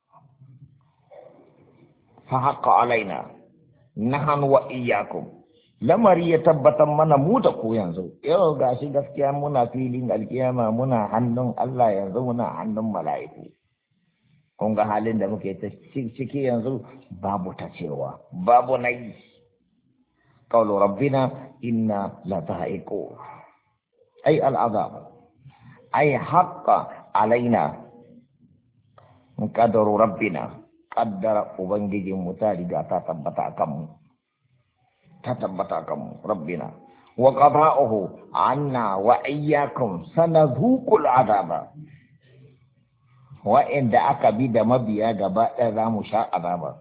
B: fa haqqa alaina nahnu wa iyyakum lamari ya tabbatar mana mu da ku yanzu yau gashi gaskiya muna filin alkiyama muna hannun Allah yanzu muna hannun mala'iku kun ga halin da muke ta ciki yanzu babu ta cewa babu nayi qawlu rabbina inna ladha'iqun ay al'azab ay haqqa alaina qadaru rabbina qaddara ubangijin mu ta riga ta tabbata kanmu rabbina wa qada'uhu anna wa iyyakum sanadhuqul azaba wa'inda aka bi da mabiya gaba ɗaya za mu sha azaba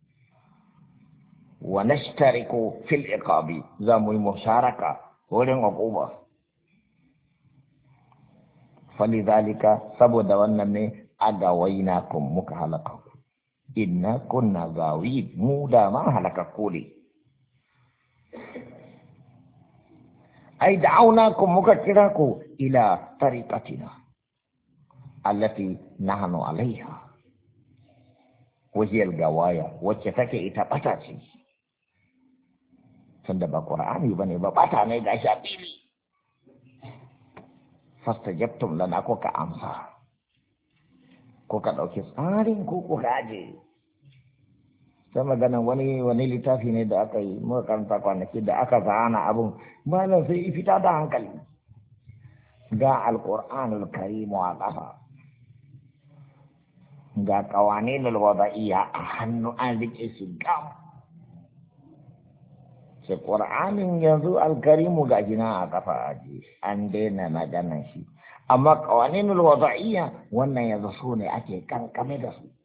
B: wa nashtariku fil iqabi za mu yi musharaka wurin uquba falidhalika saboda wannan ne agawainakum muka halaka inna kunna gawin mu da ma halaka kule ai da'awnakum muka kira ku ila tariqatina التي نحن عليها وهي الغواية وكتك إتبتاتي سندب القرآن يبني ببتاني غشابيلي فاستجبتم لنا كوكا أمسا كوكا دوكي سارين كوكو راجي sama ganin wani littafi ne da aka yi muka karanta kwanaki da aka zana abun malam sai fita da hankali ga alqur'anul karim a ƙafa ga kawane lalwada'iyya a hannu an rike su gam sai ƙur'anin yanzu alkarimu ga gina a kafa aji an daina maganan shi amma kawane lalwada'iyya wannan yanzu su ne ake kankame da su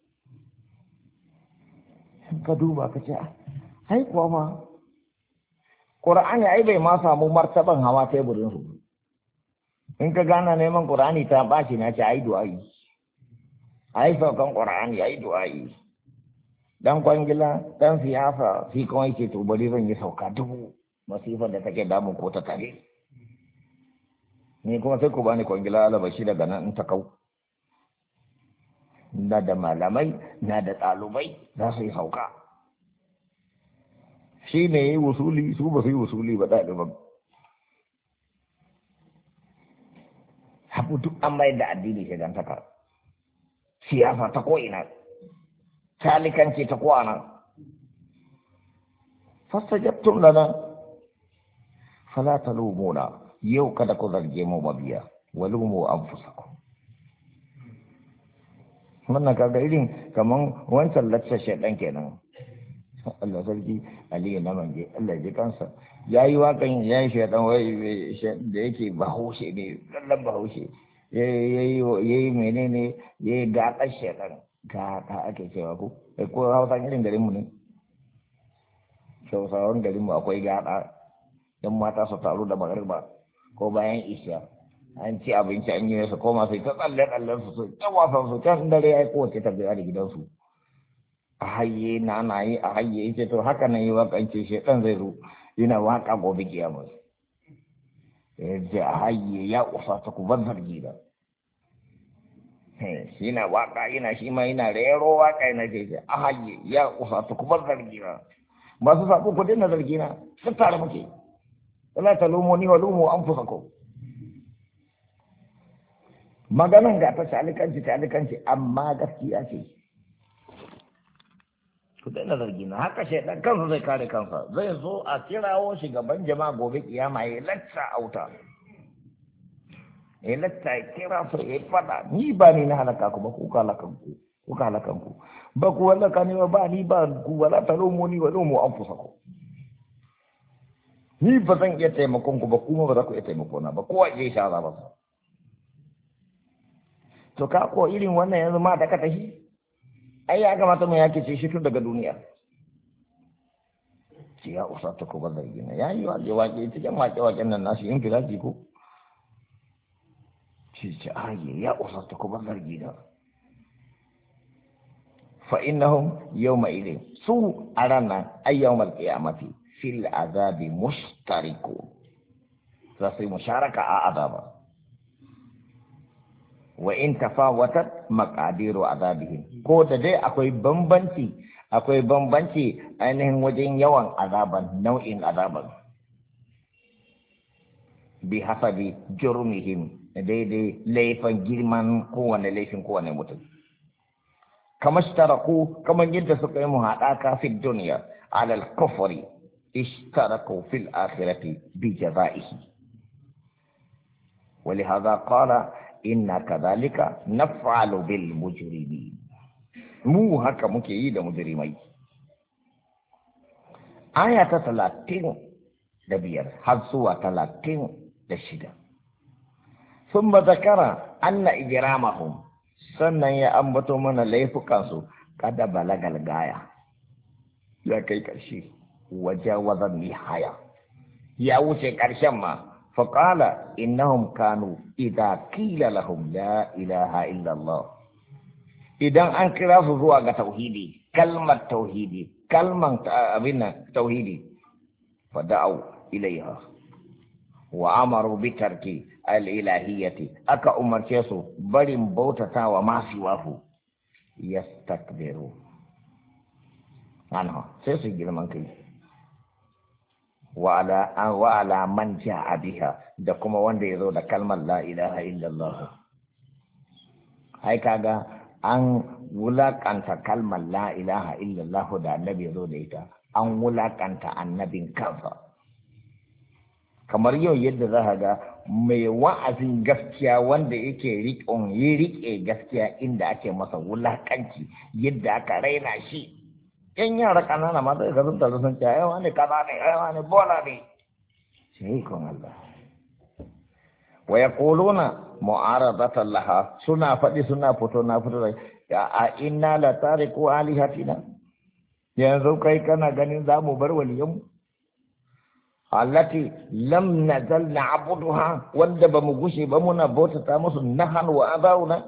B: ka duba ka ce ai kuwa ma ƙur'ani ai bai ma samu martaban hawa teburin su in ka gana neman ƙur'ani ta ɓaci na ce ai du'a'i ai saukan ƙur'ani ai du'a'i dan kwangila dan siyasa shi kuma yake to bari zan yi sauka dubu masifar da take damun ko ta tare ni kuma sai ku bani kwangila alabashi daga nan in ta kau na da malamai na da ɗalibai za su yi sauka shi ne yi wusuli su ba su yi wusuli ba ɗaliban haɓu duk an mayar da addini ke don taka siyasa ta ko'ina talikanci ta ko'ana fastajabtum lana fala talumuna yau kada ku zarge mu mabiya walumu anfusakum wannan kaga irin kaman wancan laccar shedan kenan Allah sarki Ali na mange Allah ji kansa yayi wakan yayi shedan wai da yake bahaushe ne lallan bahaushe yayi menene yayi gaɗa shedan gaɗa ake cewa ko Hausa irin garin mu ne Hausawan garin mu akwai gaɗa dan mata su taru da magariba ko bayan isha an ci abinci an yi su koma sai ta tsalle su ta wasan su can dare ya yi kowace ta biya da gidansu a hayye na yi a hayye yace to haka nan yi wakance shi dan zai zo yana waka gobe kiyama ya hayye ya usa ta ku ban zargi da shi na waka yana shi ma yana rero waka yana ce a hayye ya usa ta ku ban zargi da masu sabo ku dinna zargi na sun tare muke wala talumuni wa lumu anfusakum maganan ga ta talikanci amma gaskiya ce ku daina zargi na haka shaidan kansa zai kare kansa zai zo a kirawo shi gaban jama'a gobe kiyama ya lacca auta ya lacca ya kira su ya fada ni ba ni na halaka ku ba ku halakan ku ba ku halaka ne ba ni ba ku wala talumuni wa lumu anfusakum ni ba zan iya taimakon ku ba kuma ba za ku iya taimakona ba kowa ya shara ba to ka ko irin wannan yanzu ma da ka tashi ai ya kamata mu yake ce shi tun daga duniya ci ya usa ta ko ba zargi na yayi waje cikin waken nan nasu in kiraji ko ci ai ya usa ta ko ba zargi na fa innahum yawma idin su arana ay yawmal qiyamati fil azabi mushtariku za su yi musharaka a azaba wa in tafawatat maqadiru azabihim ko da dai akwai bambanci ainihin wajen yawan azaban nau'in azaban bi hasabi jurmihim daidai laifin girman kowane laifin kowane mutum kamar taraku kamar yadda suka yi muhaɗaka fi duniya alal kufri اشتركوا في الآخرة بجزائه. ولهذا قال إنا كذلك نفعل بالمجرمين. مو هكا مكيد مجرمين. آية 35 حظوا 36. ثم ذكر أن إجرامهم سنة يأمبتوا من ليفقانسوا قد بلغ الغاية يا كي كرشي وجاوز النهاية يا وشي كرشما. فقال إنهم كانوا إذا قيل لهم لا إله إلا الله إذا أنكروا زوا توحيدي كلمة توحيدي كلمة توحيدي فدعوا إليها وأمروا بترك الإلهية أكا أمر كيسو برم بوتتا وما سواه يستكبروا عنها سيسجل من كي وعلى من جاء بها دكما وند يزود كلمة لا إله إلا الله. هاي كاغا أن ولاك أنت كلمة لا إله إلا الله دا النبي يزود إيتا أن ولاك أنت النبي كذا. kamar yau yadda za ga mai wa'azin gaskiya wanda yake rike gaskiya inda ake masa wulakanci yadda aka raina shi. Yan yara kanana ma zai gazun da sun ce ai wani kaza ne ai wani bola ne sai kon Allah. Wa yaquluna mu'aradatan laha suna fadi suna fito na fito ya a inna la tariku alihatina yanzu kai kana ganin zamu bar waliyan allati lam nazal na'buduha wanda bamu gushe ba muna bautata musu nahan wa abauna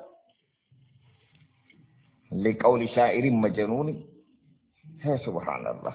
B: li qawli sha'irin majnun. Hai subhanallah.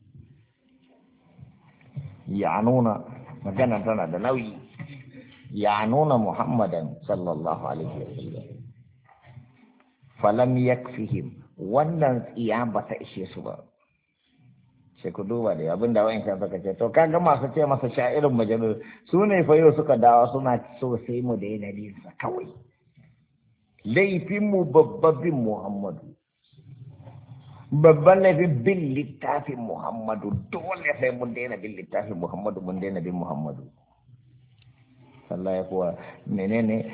B: Ya nuna magana tana da nauyi. Ya nuna Muhammadan sallallahu alaihi wasallam. Falam yakfihim wannan tsiya ba ta ishe su ba. Sai ku duba da abinda wayan kan suka ce to kaga masu ce masa sha'irin majalus su ne fa yau suka dawo suna so sai mu da yana nisa kawai. Laifin mu babbabin Muhammadu. Babban laifin bin littafin Muhammadu dole sai mun daina bin littafin Muhammadu mun daina bin Muhammadu. Allah ya kuwa menene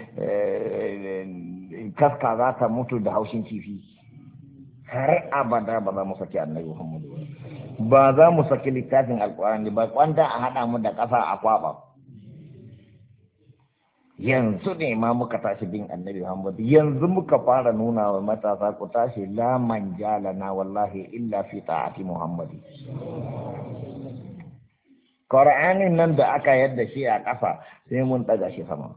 B: kaska za ta mutu da haushin kifi har abada ba za mu saki annabi Muhammadu ba za mu saki littafin alkur'ani ba kwanda a hada mu da kafa a kwaba. Yanzu ne ma muka tashi bin annabi Muhammadu yanzu muka fara nuna wa matasa ku tashi la manjalana wallahi illa fi ta'ati Muhammadu. Qur'anin nan da aka yadda shi a kafa sai mun daga shi sama.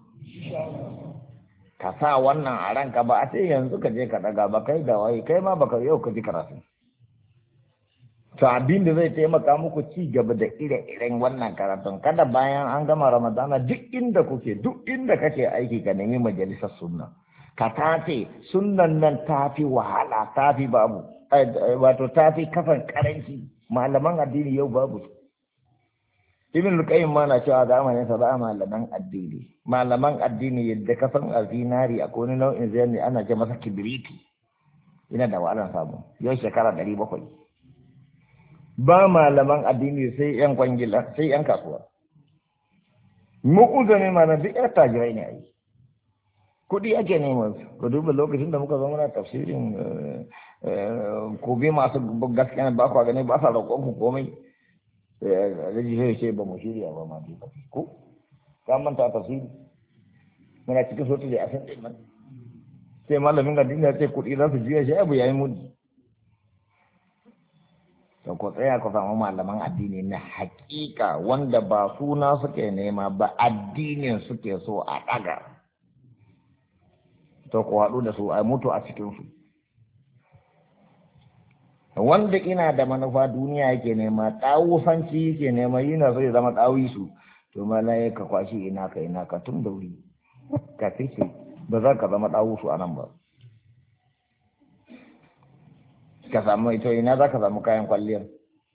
B: Ka sa wannan a ranka ba a sai yanzu ka je ka daga ba kai da wai kai ma baka yau ka ji karatu. To abin da zai taimaka muku ci gaba da ire-iren wannan karatun kada bayan an gama Ramadana duk inda kuke duk inda kake aiki ka nemi majalisar sunna. Ka tace sunnan nan tafi wahala tafi babu wato tafi kafan karanci malaman addini yau babu. Ibn al-Qayyim ma na cewa zamanin sa ba malaman addini. Malaman addini yadda ka san azinari a kone nau'in zai ana ce masa kibiriti. Ina da wahalar samu. Yau shekara 700. Ba malaman addini sai yan kwangila sai yan kasuwa. Mu'uza ne mana duk yan tajirai ne ai. Kudi ake neman su. Ku duba lokacin da muka zama na tafsirin ku bi masu gaskiya ba ku gani ba sa roƙon ku komai. Rajisai ce ba mu shirya ba ma duka ko ka manta tafsiri muna cikin sotu da asan din nan sai malamin addini ya ce kuɗi za su jiya shi abu yayi mudi to ko tsaya ku samu malaman addini na hakika wanda ba suna suke nema ba addinin suke so a ɗaga to ku haɗu da su a mutu a cikin su wanda ina da manufa duniya yake nema ɗawufanci yake nema yana so ya zama ɗawisu to malaye ka kwashi ina ka tun da wuri ka fice ba za ka zama ɗawusu a nan ba ka samu ito ina za ka samu kayan kwalliyar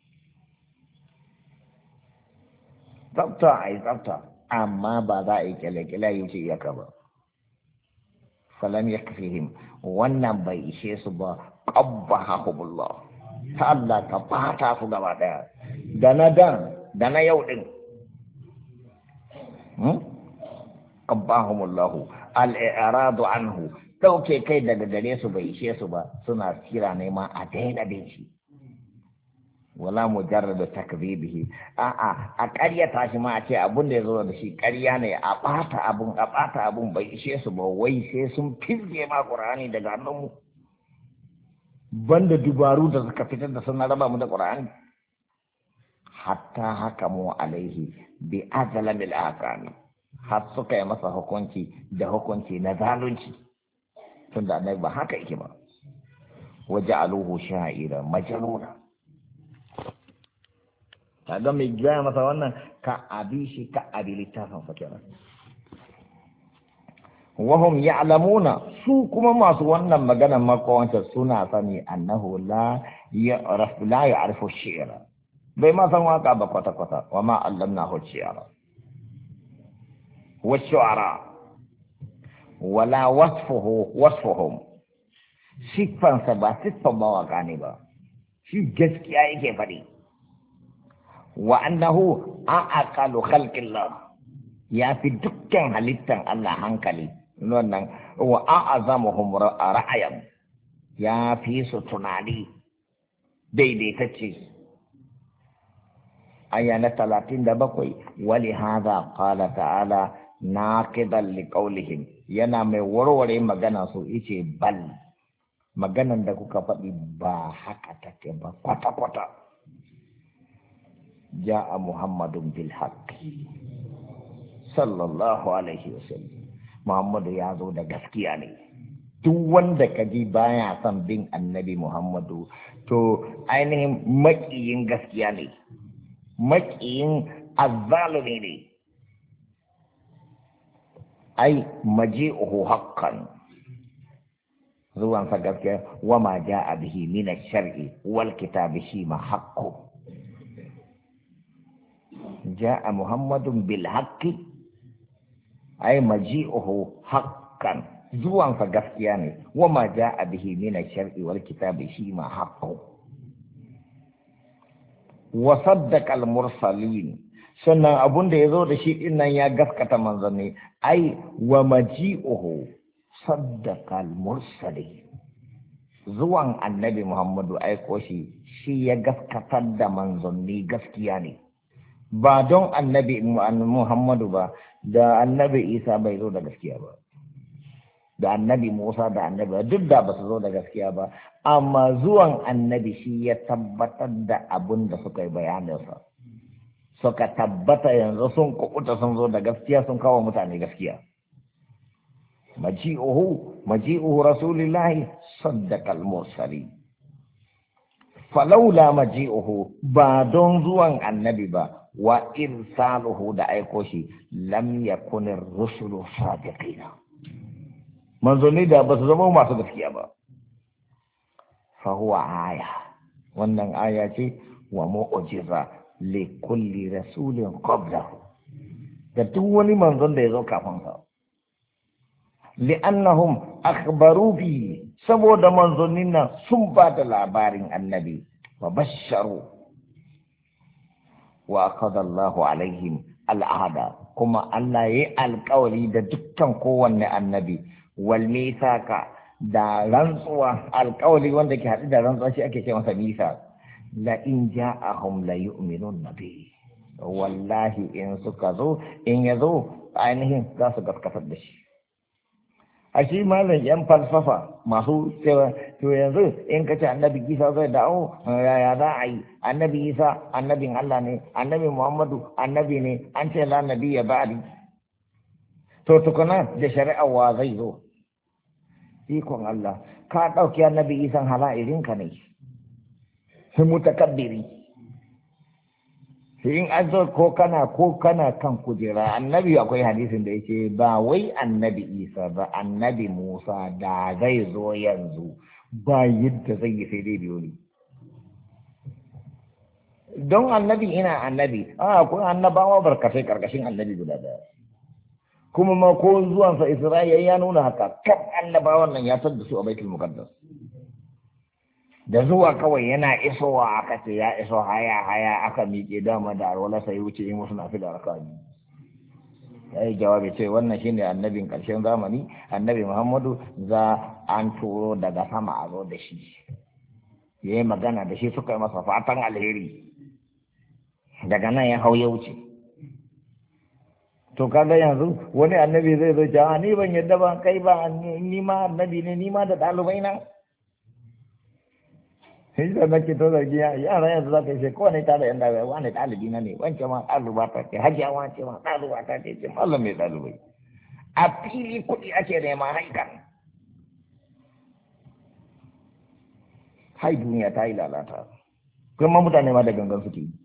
B: tsafta a yi tsafta amma ba za a yi kyale-kyale yi ce iyaka ba falam ya kafihim wannan bai ishe su ba ƙabbahahumullah ta Allah ka fata su gaba daya da na da na yau din qabbahumullahu al-i'radu anhu dauke kai daga gare su bai ishe su ba suna kira ne ma a daina bin shi wala mujarradu takdhibihi a ƙaryata shi ma a ce abun da yazo da shi ƙarya ne a bata abun bai ishe su ba wai sai sun fizge ma Qur'ani daga hannunmu banda dubaru da suka fitar da sun raba mu da Qur'ani hatta hakamu alaihi bi azlamil ahkami har suka yi masa hukunci da hukunci na zalunci tunda annabi ba haka yake ba waja'aluhu sha'ira majnuna kaga mai gaya masa wannan ka abi shi ka abi littafin fa kenan wahum ya'lamuna su kuma masu wannan maganar makawanta suna sani annahu la ya'rifu shi'ra bai ma san waka ba kwata kwata wa ma allamnahu shi'ra wa shu'ara wala wasfuhum siffansa ba siffan mawaka ne ba shi gaskiya yake faɗi wa annahu a'aqalu khalqillah ya fi dukkan halittan Allah hankali wannan wa a'azamuhum ra'ayan ya fi su tunani daidaitacce aya na 37 wali hadha qala ta'ala naqidan liqaulihim yana mai warware magana su yace bal maganan da kuka faɗi ba haka take ba kwata kwata ja'a muhammadun bil haqqi sallallahu alaihi wasallam muhammadu ya zo da gaskiya ne duk wanda kaji baya son bin annabi muhammadu to ainihin maƙiyin gaskiya ne maƙiyin azzalumi ne ai maji'uhu haqqan zuwan sa gaskiya wa ma ja'a bihi min ash-shar'i wal kitabi shi ma haqqu ja'a muhammadun bil haqqi ai maji'uhu haqqan zuwan sa gaskiya ne wa ma ja'a bihi min ash-shar'i wal kitabi shi ma haqqu wa saddaqa al-mursalin sannan abun da yazo da shi dinnan ya gaskata manzanni ai wa maji'uhu saddaqa al-mursalin zuwan annabi muhammadu aiko shi ya gaskatar da manzanni gaskiya ne ba don annabi muhammadu ba da annabi isa bai zo da gaskiya ba da annabi musa da annabi duk da ba su zo da gaskiya ba amma zuwan annabi shi ya tabbatar da abun da suka yi bayaninsa suka tabbata yanzu sun kukuta sun zo da gaskiya sun kawo mutane gaskiya maji'uhu rasulillahi saddaqal mursalin falaula maji'uhu ba don zuwan annabi ba wa irsaluhu da aiko shi lam yakunir rusulu sadiqina manzoni da ba su zama masu gaskiya ba fa huwa aya wannan aya ce wa mu'jiza li kulli rasulin qablahu da duk wani manzon da ya zo kafin sa li'annahum akhbaru bi saboda manzonin nan sun ba da labarin annabi wa basharu wa aqada Allahu alaihim al'ada kuma Allah yayi alƙawari da dukkan kowanne annabi wal misaka da rantsuwa alƙawari wanda ke haɗu da rantsuwa shi ake ce masa misa la in ja'ahum la yu'minun nabi wallahi in suka zo in yazo ainihin za su gaskatar da shi a shi malam yan falsafa masu cewa to yanzu in kace annabi Isa zai dawo yaya za a yi annabi Isa annabin Allah ne annabi Muhammadu annabi ne an ce la nabiyya ba'di to tukuna da shari'a wa zai zo ikon Allah ka dauki annabi Isa hala irin ka ne sai mutakabbiri sai in an zo ko kana kan kujera annabi akwai hadisin da yake ba wai annabi Isa ba annabi Musa da zai zo yanzu ba yadda zai yi sai dai biyo ne don annabi ina annabi akwai annabawa barkatai karkashin annabi guda daya kuma ma ko zuwansa Isra'ila ya nuna haka kan annabawan nan ya tada su a Baitul Muqaddas da zuwa kawai yana isowa aka ce ya iso haya haya aka miƙe dama da alwala sai wuce in wasu na fi da raka ya yi jawabi ce wannan shine annabin ƙarshen zamani annabi muhammadu za an turo daga sama a zo da shi ya yi magana da shi suka yi masa fatan alheri daga nan ya hau ya wuce to kaga yanzu wani annabi zai zo cewa ni ban yadda ba kai ba ni ma annabi ne ni ma da ɗalibai na sai da nake to zargi yara yanzu za ka yi sai kowane tare yan ɗalibai wani ɗalibi na ne wancan ma ɗaliba ta ce hajiya wance ma ɗaliba ta ce mallam mai ɗalibai a fili kuɗi ake nema haikan hai duniya ta yi lalata kuma mutane ma da gangan suke yi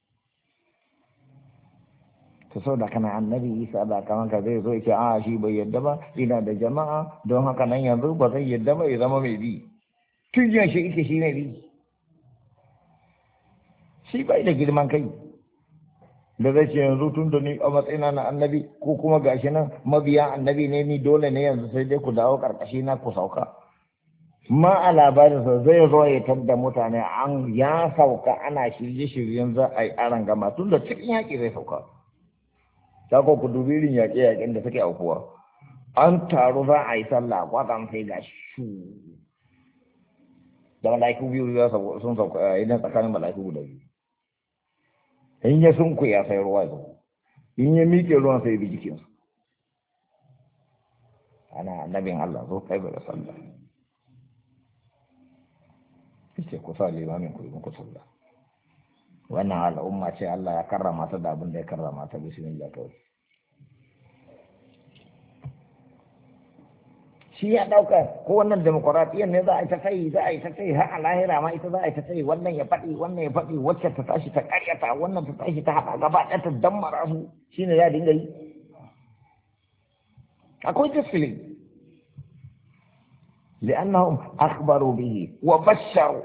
B: ta sau da kana annabi isa da kaman ka zai zo ce a shi bai yadda ba ina da jama'a don haka nan yanzu ba zai yadda ba ya zama mai bi tun yin shi ike shi mai bi shi bai da girman kai da zai ce yanzu tun da ni a matsayina na annabi ko kuma gashi nan mabiya annabi ne ni dole ne yanzu sai dai ku dawo karkashi na ku sauka ma a labarinsa zai zo ya tadda mutane an ya sauka ana shirye-shiryen za a yi aran gama tun da cikin yaƙi zai sauka ta ko ku dubi irin yaƙe-yaƙen da suke aukuwa an taru za a yi sallah kwatan sai ga shu da mala'iku biyu sun sauka idan tsakanin mala'iku guda biyu in ya sunku ya sai ruwa zo in ya miƙe ruwan sai bi jikinsu ana annabin Allah zo kai da sallah ce ku sa limamin ku yi muku sallah wannan al'umma ce Allah ya karrama ta da abin da ya karrama ta bismillah kawai shi ya dauka ko wannan demokradiyyar ne za a yi ta sai har a lahira ma ita za a yi ta sai wannan ya faɗi wacce ta tashi ta ƙaryata wannan ta tashi ta haɗa gaba ɗaya ta dammara su shine ya dinga yi akwai tasfilin لأنهم أخبروا به وبشروا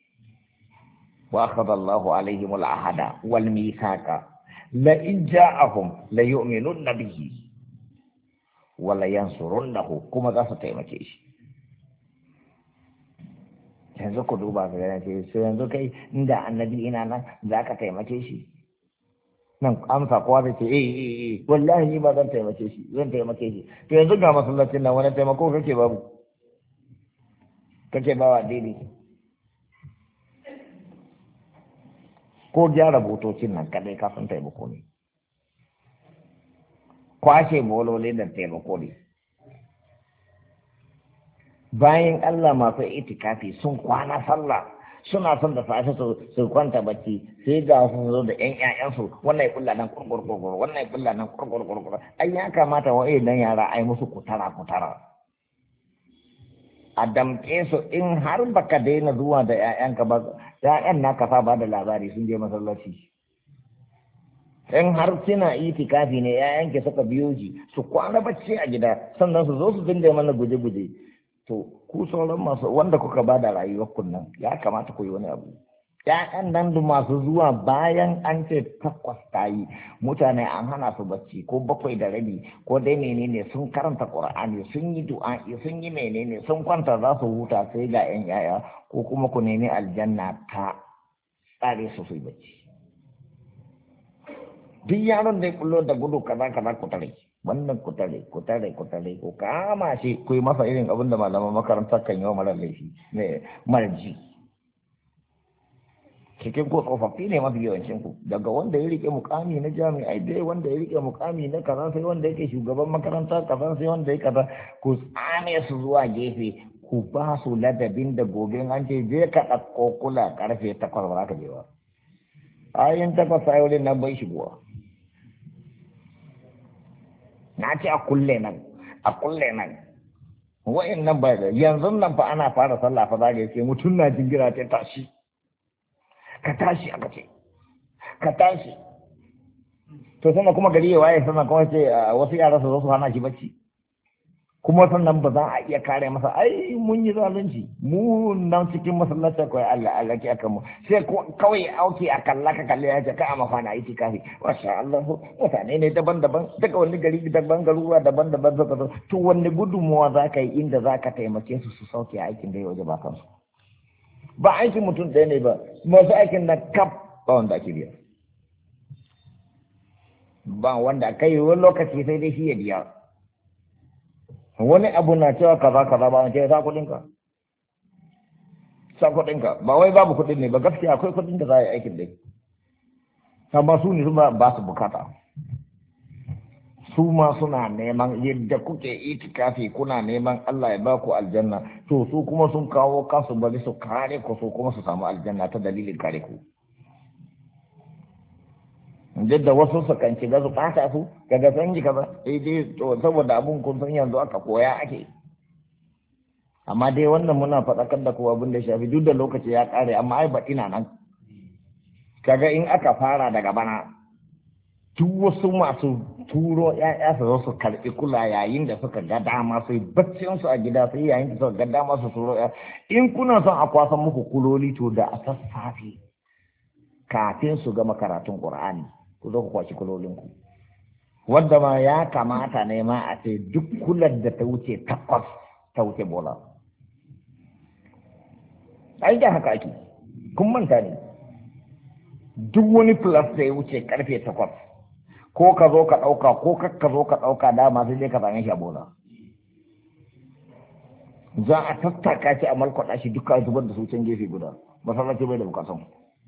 B: وأخذ الله عليهم العهد والميثاق لئن جاءهم ليؤمنن به ولينصرنه كما ذا ستيمكيش yanzu ku duba ga yana ce sai yanzu kai inda annabi ina nan za ka taimake shi nan amsa kowa da ce wallahi ni ba zan taimake shi to yanzu ga masallacin nan wani taimako kake babu kake bawa daidai ko gyara butocin nan kadai kafin taimako ne kwashe bolole da taimako ne bayan Allah masu itikafi sun kwana sallah suna son da safe su kwanta bacci sai ga sun zo da ƴan ƴaƴansu wannan ya kulla nan kurkur wannan ya kulla nan kurkur ai ya kamata wa'ai dan yara ai musu kutara a damƙe su in har baka daina zuwa da ƴaƴanka ba ƴaƴan naka fa ba da labari sun je masallaci in har kina itikafi ne ƴaƴanki suka biyo ji su kwana bacci a gida sannan su zo su dinga mana guje-guje to ku sauran masu wanda kuka ba da rayuwar kunnan ya kamata ku yi wani abu ƴaƴan nan da masu zuwa bayan an ce 8 ta yi mutane an hana su bacci ko 7:30 ko dai menene sun karanta Qur'ani sun yi du'a'i sun yi menene sun kwanta za su huta sai ga ƴan yaya ko kuma ku nemi aljanna ta tsare su su bacci duk yaron da ya kullo da gudu kaza ku tare wannan ku tare ku kama shi ku yi masa irin abin da malaman makarantar kan yi wa mara laifi ne marji cikin ko tsofaffi ne mafi yawancin ku daga wanda ya rike mukami na jami'ai dai wanda ya rike mukami na kaza sai wanda yake shugaban makaranta kaza sai wanda ya kaza ku tsame su zuwa gefe ku ba su ladabin da gobe an ce je ka ɗauko kula karfe 8 ba za ka je ba ayin 8 sai wurin nan bai shigowa na ce a kulle nan wa'in nan ba yanzu nan fa ana fara sallah fa za ka ce mutum na jingira ta tashi ka tashi aka ce ka tashi to sannan kuma gari ya waye sannan kuma ce wasu yara su zo su hana shi bacci kuma sannan ba za a iya kare masa ai mun yi zalunci mu nan cikin masallaci kawai Allah ke akan mu sai kawai auki a kalla ka kalle ya ce ka amma fa na yi tikafi masha Allah mutane ne daban-daban daga wani gari daban garuruwa daban-daban zaka zo to wanne gudunmuwa za ka yi inda za ka taimake su su sauke aikin da ya waje ba kansu ba aikin mutum ɗaya ne ba masu aikin na kaf ba wanda ake biya ba wanda kai wani lokaci sai dai shi ya biya wani abu na cewa kaza kaza ba ce sa kuɗinka ba wai babu kuɗin ne ba gaskiya akwai kuɗin da za a yi aikin dai amma su ne ba su bukata su ma suna neman yadda kuke itikafi kuna neman Allah ya baku aljanna to su kuma sun kawo kasu bari su kare ku su kuma su samu aljanna ta dalilin kare ku da wasu su kan shiga su ɓata su kaga san ji kaza dai to saboda abun kun san yanzu aka koya ake amma dai wannan muna faɗakar da kowa abin da shafi duk da lokaci ya ƙare amma ai baɗi na nan kaga in aka fara daga bana duk wasu masu turo ƴaƴa su zo su karɓi kula yayin da suka ga dama su yi baccin su a gida su yayin da suka ga dama su turo ƴaƴa in kuna son a kwasan muku kuloli to da a sassafe kafin su gama karatun Qur'ani ku zo ku kwaci kulolinku wanda ma ya kamata ne ma a ce duk kular da ta wuce 8 ta wuce bola ai da haka ake kun manta ne duk wani plus da ya wuce karfe 8 ko ka zo ka ɗauka ko ka zo ka ɗauka dama sai dai ka same shi a bola za a tattaka shi a malkwaɗa shi duka zubar da su can gefe guda masallaci bai da bukatun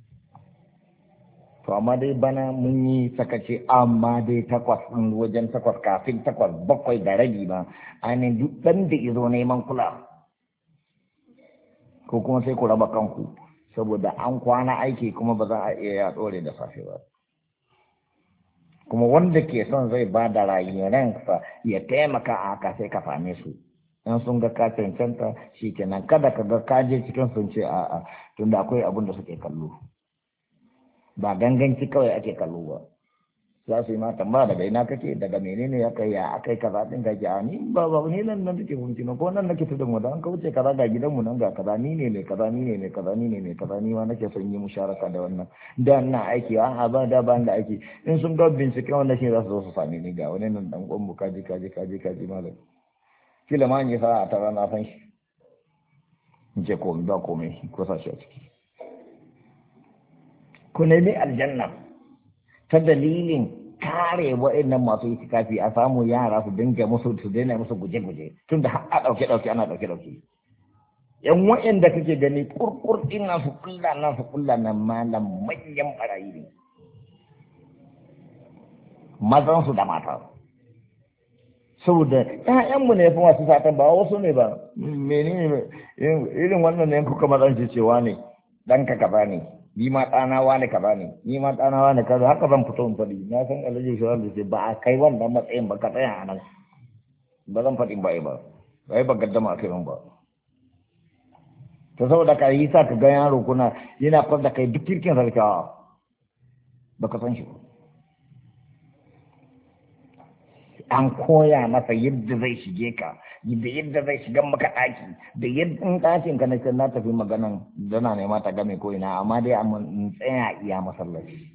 B: to amma dai bana mun yi sakace amma dai 8 wajen 8 kafin 8 7 da rabi ba ainihin duk ɗan da izo neman kula ko kuma sai ku raba kanku saboda an kwana aiki kuma ba za a iya ya ɗore da safe ba kuma wanda ke son zai ba da rayuwarsa ya taimaka a haka sai ka same su in sun ga ka cancanta shi kenan kada ka ga kaje cikin sun ce a'a tunda akwai abin da suke kallo ba ganganci kawai ake kallo ba za su yi ma tambaya daga ina kake daga menene ya kai ya akai kaza din ga a ni ba ni nan nake hunci na ko nan nake tudun mu da an kauce kaza ga gidan mu nan ga kaza ni ne mai kaza ni ne mai kaza ni ne mai kaza ni ma nake son yi musharaka da wannan da ina aiki a ba da ban da aiki in sun ga bincike wannan shi za su zo su sami ni ga wani nan dan gwan mu kaji malam kila ma ni sa a tara na san shi in ce ko ba komai ko sa shi a ciki ku nemi aljanna ta dalilin kare wa'annan masu itikafi a samu yara su dinga musu su daina musu guje-guje tun da a ɗauke-ɗauke ana ɗauke-ɗauke yan wa'anda kake gani kurkur ɗin na su kulla na malam manyan barayi ne mazan su da mata saboda ƴaƴanmu ne fa masu satan ba wasu ne ba menene irin wannan ne kuka mazan cewa ne ɗanka kaza ne ni ma ɗana wane kaza ne ni ma ɗana wane kaza haka zan fito in faɗi na san alhaji shi wanda ce ba a kai wannan matsayin ba ka tsaya a nan ba zan faɗi ba ba gaddama a kai ba ta saboda ka yi sa ka ga yaro kuna yana kwas da kai duk kirkin sarkawa ba ka san shi ba an koya masa yadda zai shige ka da yadda zai shiga maka ɗaki da yadda in ɗakin ka na tafi maganan dana nema ta game ko ina amma dai in tsaya iya masallaci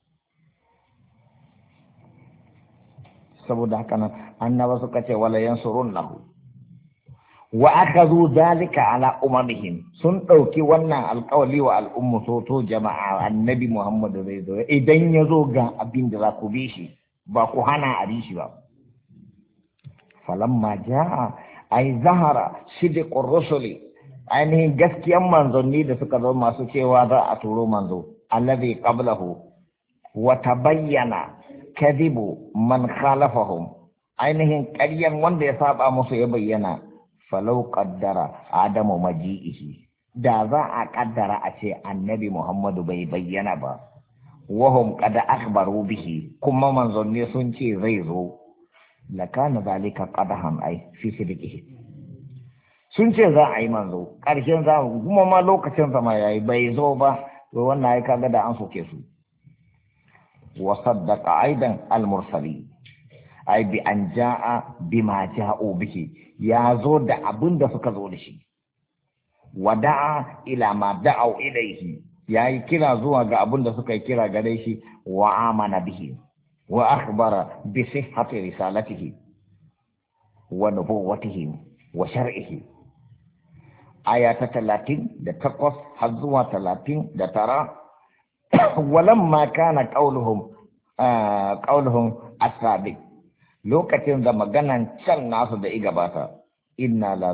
B: saboda haka nan annaba suka ce wala yansurun lahu wa akazu zalika ala umamihim sun ɗauki wannan alƙawali wa al'ummu to jama'a annabi Muhammad zai zo idan ya zo ga abin da za ku bi shi ba ku hana a bi shi ba falamma jaa ay zahara sidqur rusuli ainihin gaskiyan manzanni da suka zo masu cewa za a turo manzo alladhi qablahu wa tabayyana kadhibu man khalafahum ainihin ƙaryan wanda ya saba musu ya bayyana falau qaddara adamu maji'ihi da za a kaddara a ce annabi Muhammadu bai bayyana ba wahum qad akhbaru bihi kuma manzanni sun ce zai zo lakana zalika qadahan ai fi sidqihi sun ce za a yi manzo ƙarshen za kuma ma lokacin sama yayi bai zo ba to wannan ai kaga da an soke su wa saddaqa aidan al mursali ai bi an jaa bima ja'u bihi ya zo da abin da suka zo da shi wada'a ila ma da'u ilaihi yayi kira zuwa ga abin da suka yi kira gare shi wa amana bihi wa akhbara bi sihhati risalatihi wa nubuwwatihi wa shar'ihi aya ta 38 har zuwa 39 walamma kana qauluhum asabi lokacin da maganan can nasu da igabata inna la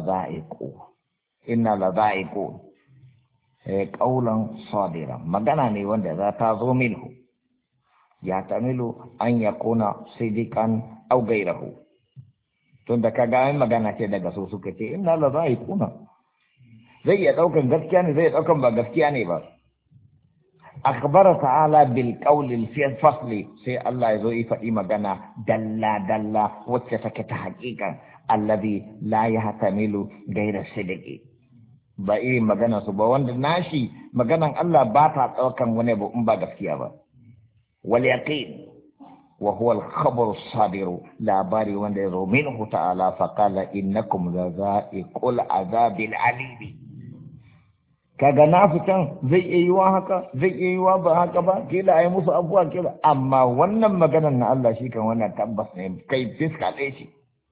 B: za'iqu qaulan sadira magana ne wanda za ta zo minhu ya tamilu an yakuna sidikan aw gairahu tun da kaga magana ce daga su suka ce inna la za'iquna zai iya daukan gaskiya ne zai daukan ba gaskiya ne ba akbara ta'ala bil qawli fi fasli sai Allah ya zo yi faɗi magana dalla dalla wacce take ta haƙiƙa alladhi la yahtamilu ghayra sidqi ba irin magana su ba wanda nashi maganan Allah ba ta daukan wani ba in ba gaskiya ba wal yaqin wa huwa al khabar as-sadir labari wanda ya zo minhu ta'ala fa qala innakum za'iqul azabil alim kaga na fitan zai iya yiwa haka zai iya yiwa ba haka ba kila ai musu abuwa kila amma wannan maganar na Allah shi kan wannan tabbas ne kai fiska ɗaya ce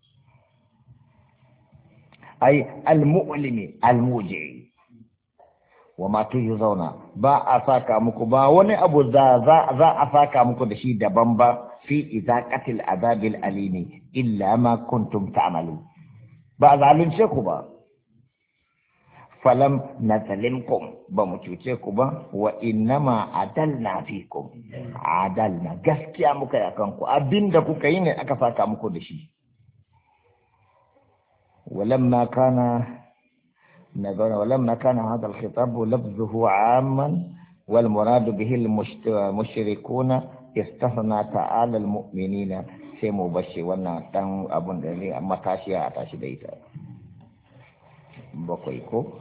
B: ai al-mu'limi al-muji wa ma zauna ba a saka muku ba wani abu za a saka muku da shi daban ba fi izaqatil azabil alimi illa ma kuntum ta'malu ba zalunce ku ba falam nazalimkum ba mu cuce ku ba wa innama adalna fikum adalna gaskiya muka yi akan ku abinda kuka yi ne aka saka muku da shi walamma kana hada al-khitab lafzuhu amman wal murad bihi al-mushrikuna istahna ta'ala al-mu'minina sai mu bashi wannan dan abun da ne amma tashiya a tashi da ita bakwai ko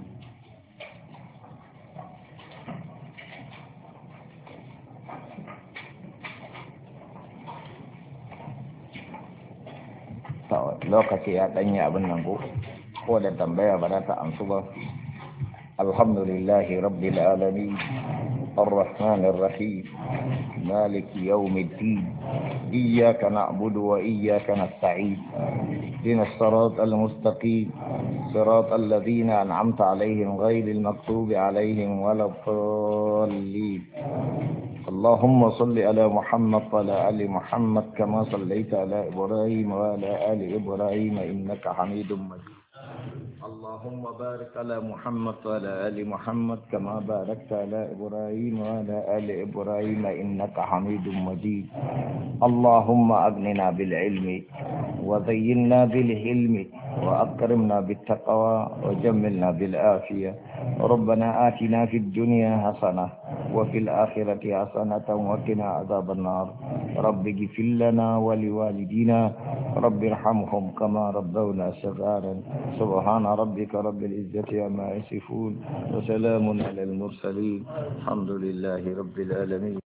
B: lokaci ya danya abin nan ko da tambaya ba za ta amsu ba alhamdulillahi rabbil alamin arrahmanir rahim maliki yawmiddin iyyaka na'budu wa iyyaka nasta'in ihdinas siratal mustaqim siratal ladzina an'amta 'alaihim ghayril maghdubi 'alaihim waladdallin اللهم صل على محمد وعلى آل محمد كما صليت على إبراهيم وعلى آل إبراهيم إنك حميد مجيد اللهم بارك على محمد وعلى آل محمد كما باركت على إبراهيم وعلى آل إبراهيم إنك حميد مجيد اللهم أغننا بالعلم وزينا بالحلم وأكرمنا بالتقوى وجملنا بالعافية ربنا آتنا في الدنيا حسنة وفي الآخرة حسنة وقنا عذاب النار رب اغفر لنا ولوالدينا رب ارحمهم كما ربونا صغارا سبحان ربك رب العزة عما يصفون وسلام على المرسلين الحمد لله رب العالمين.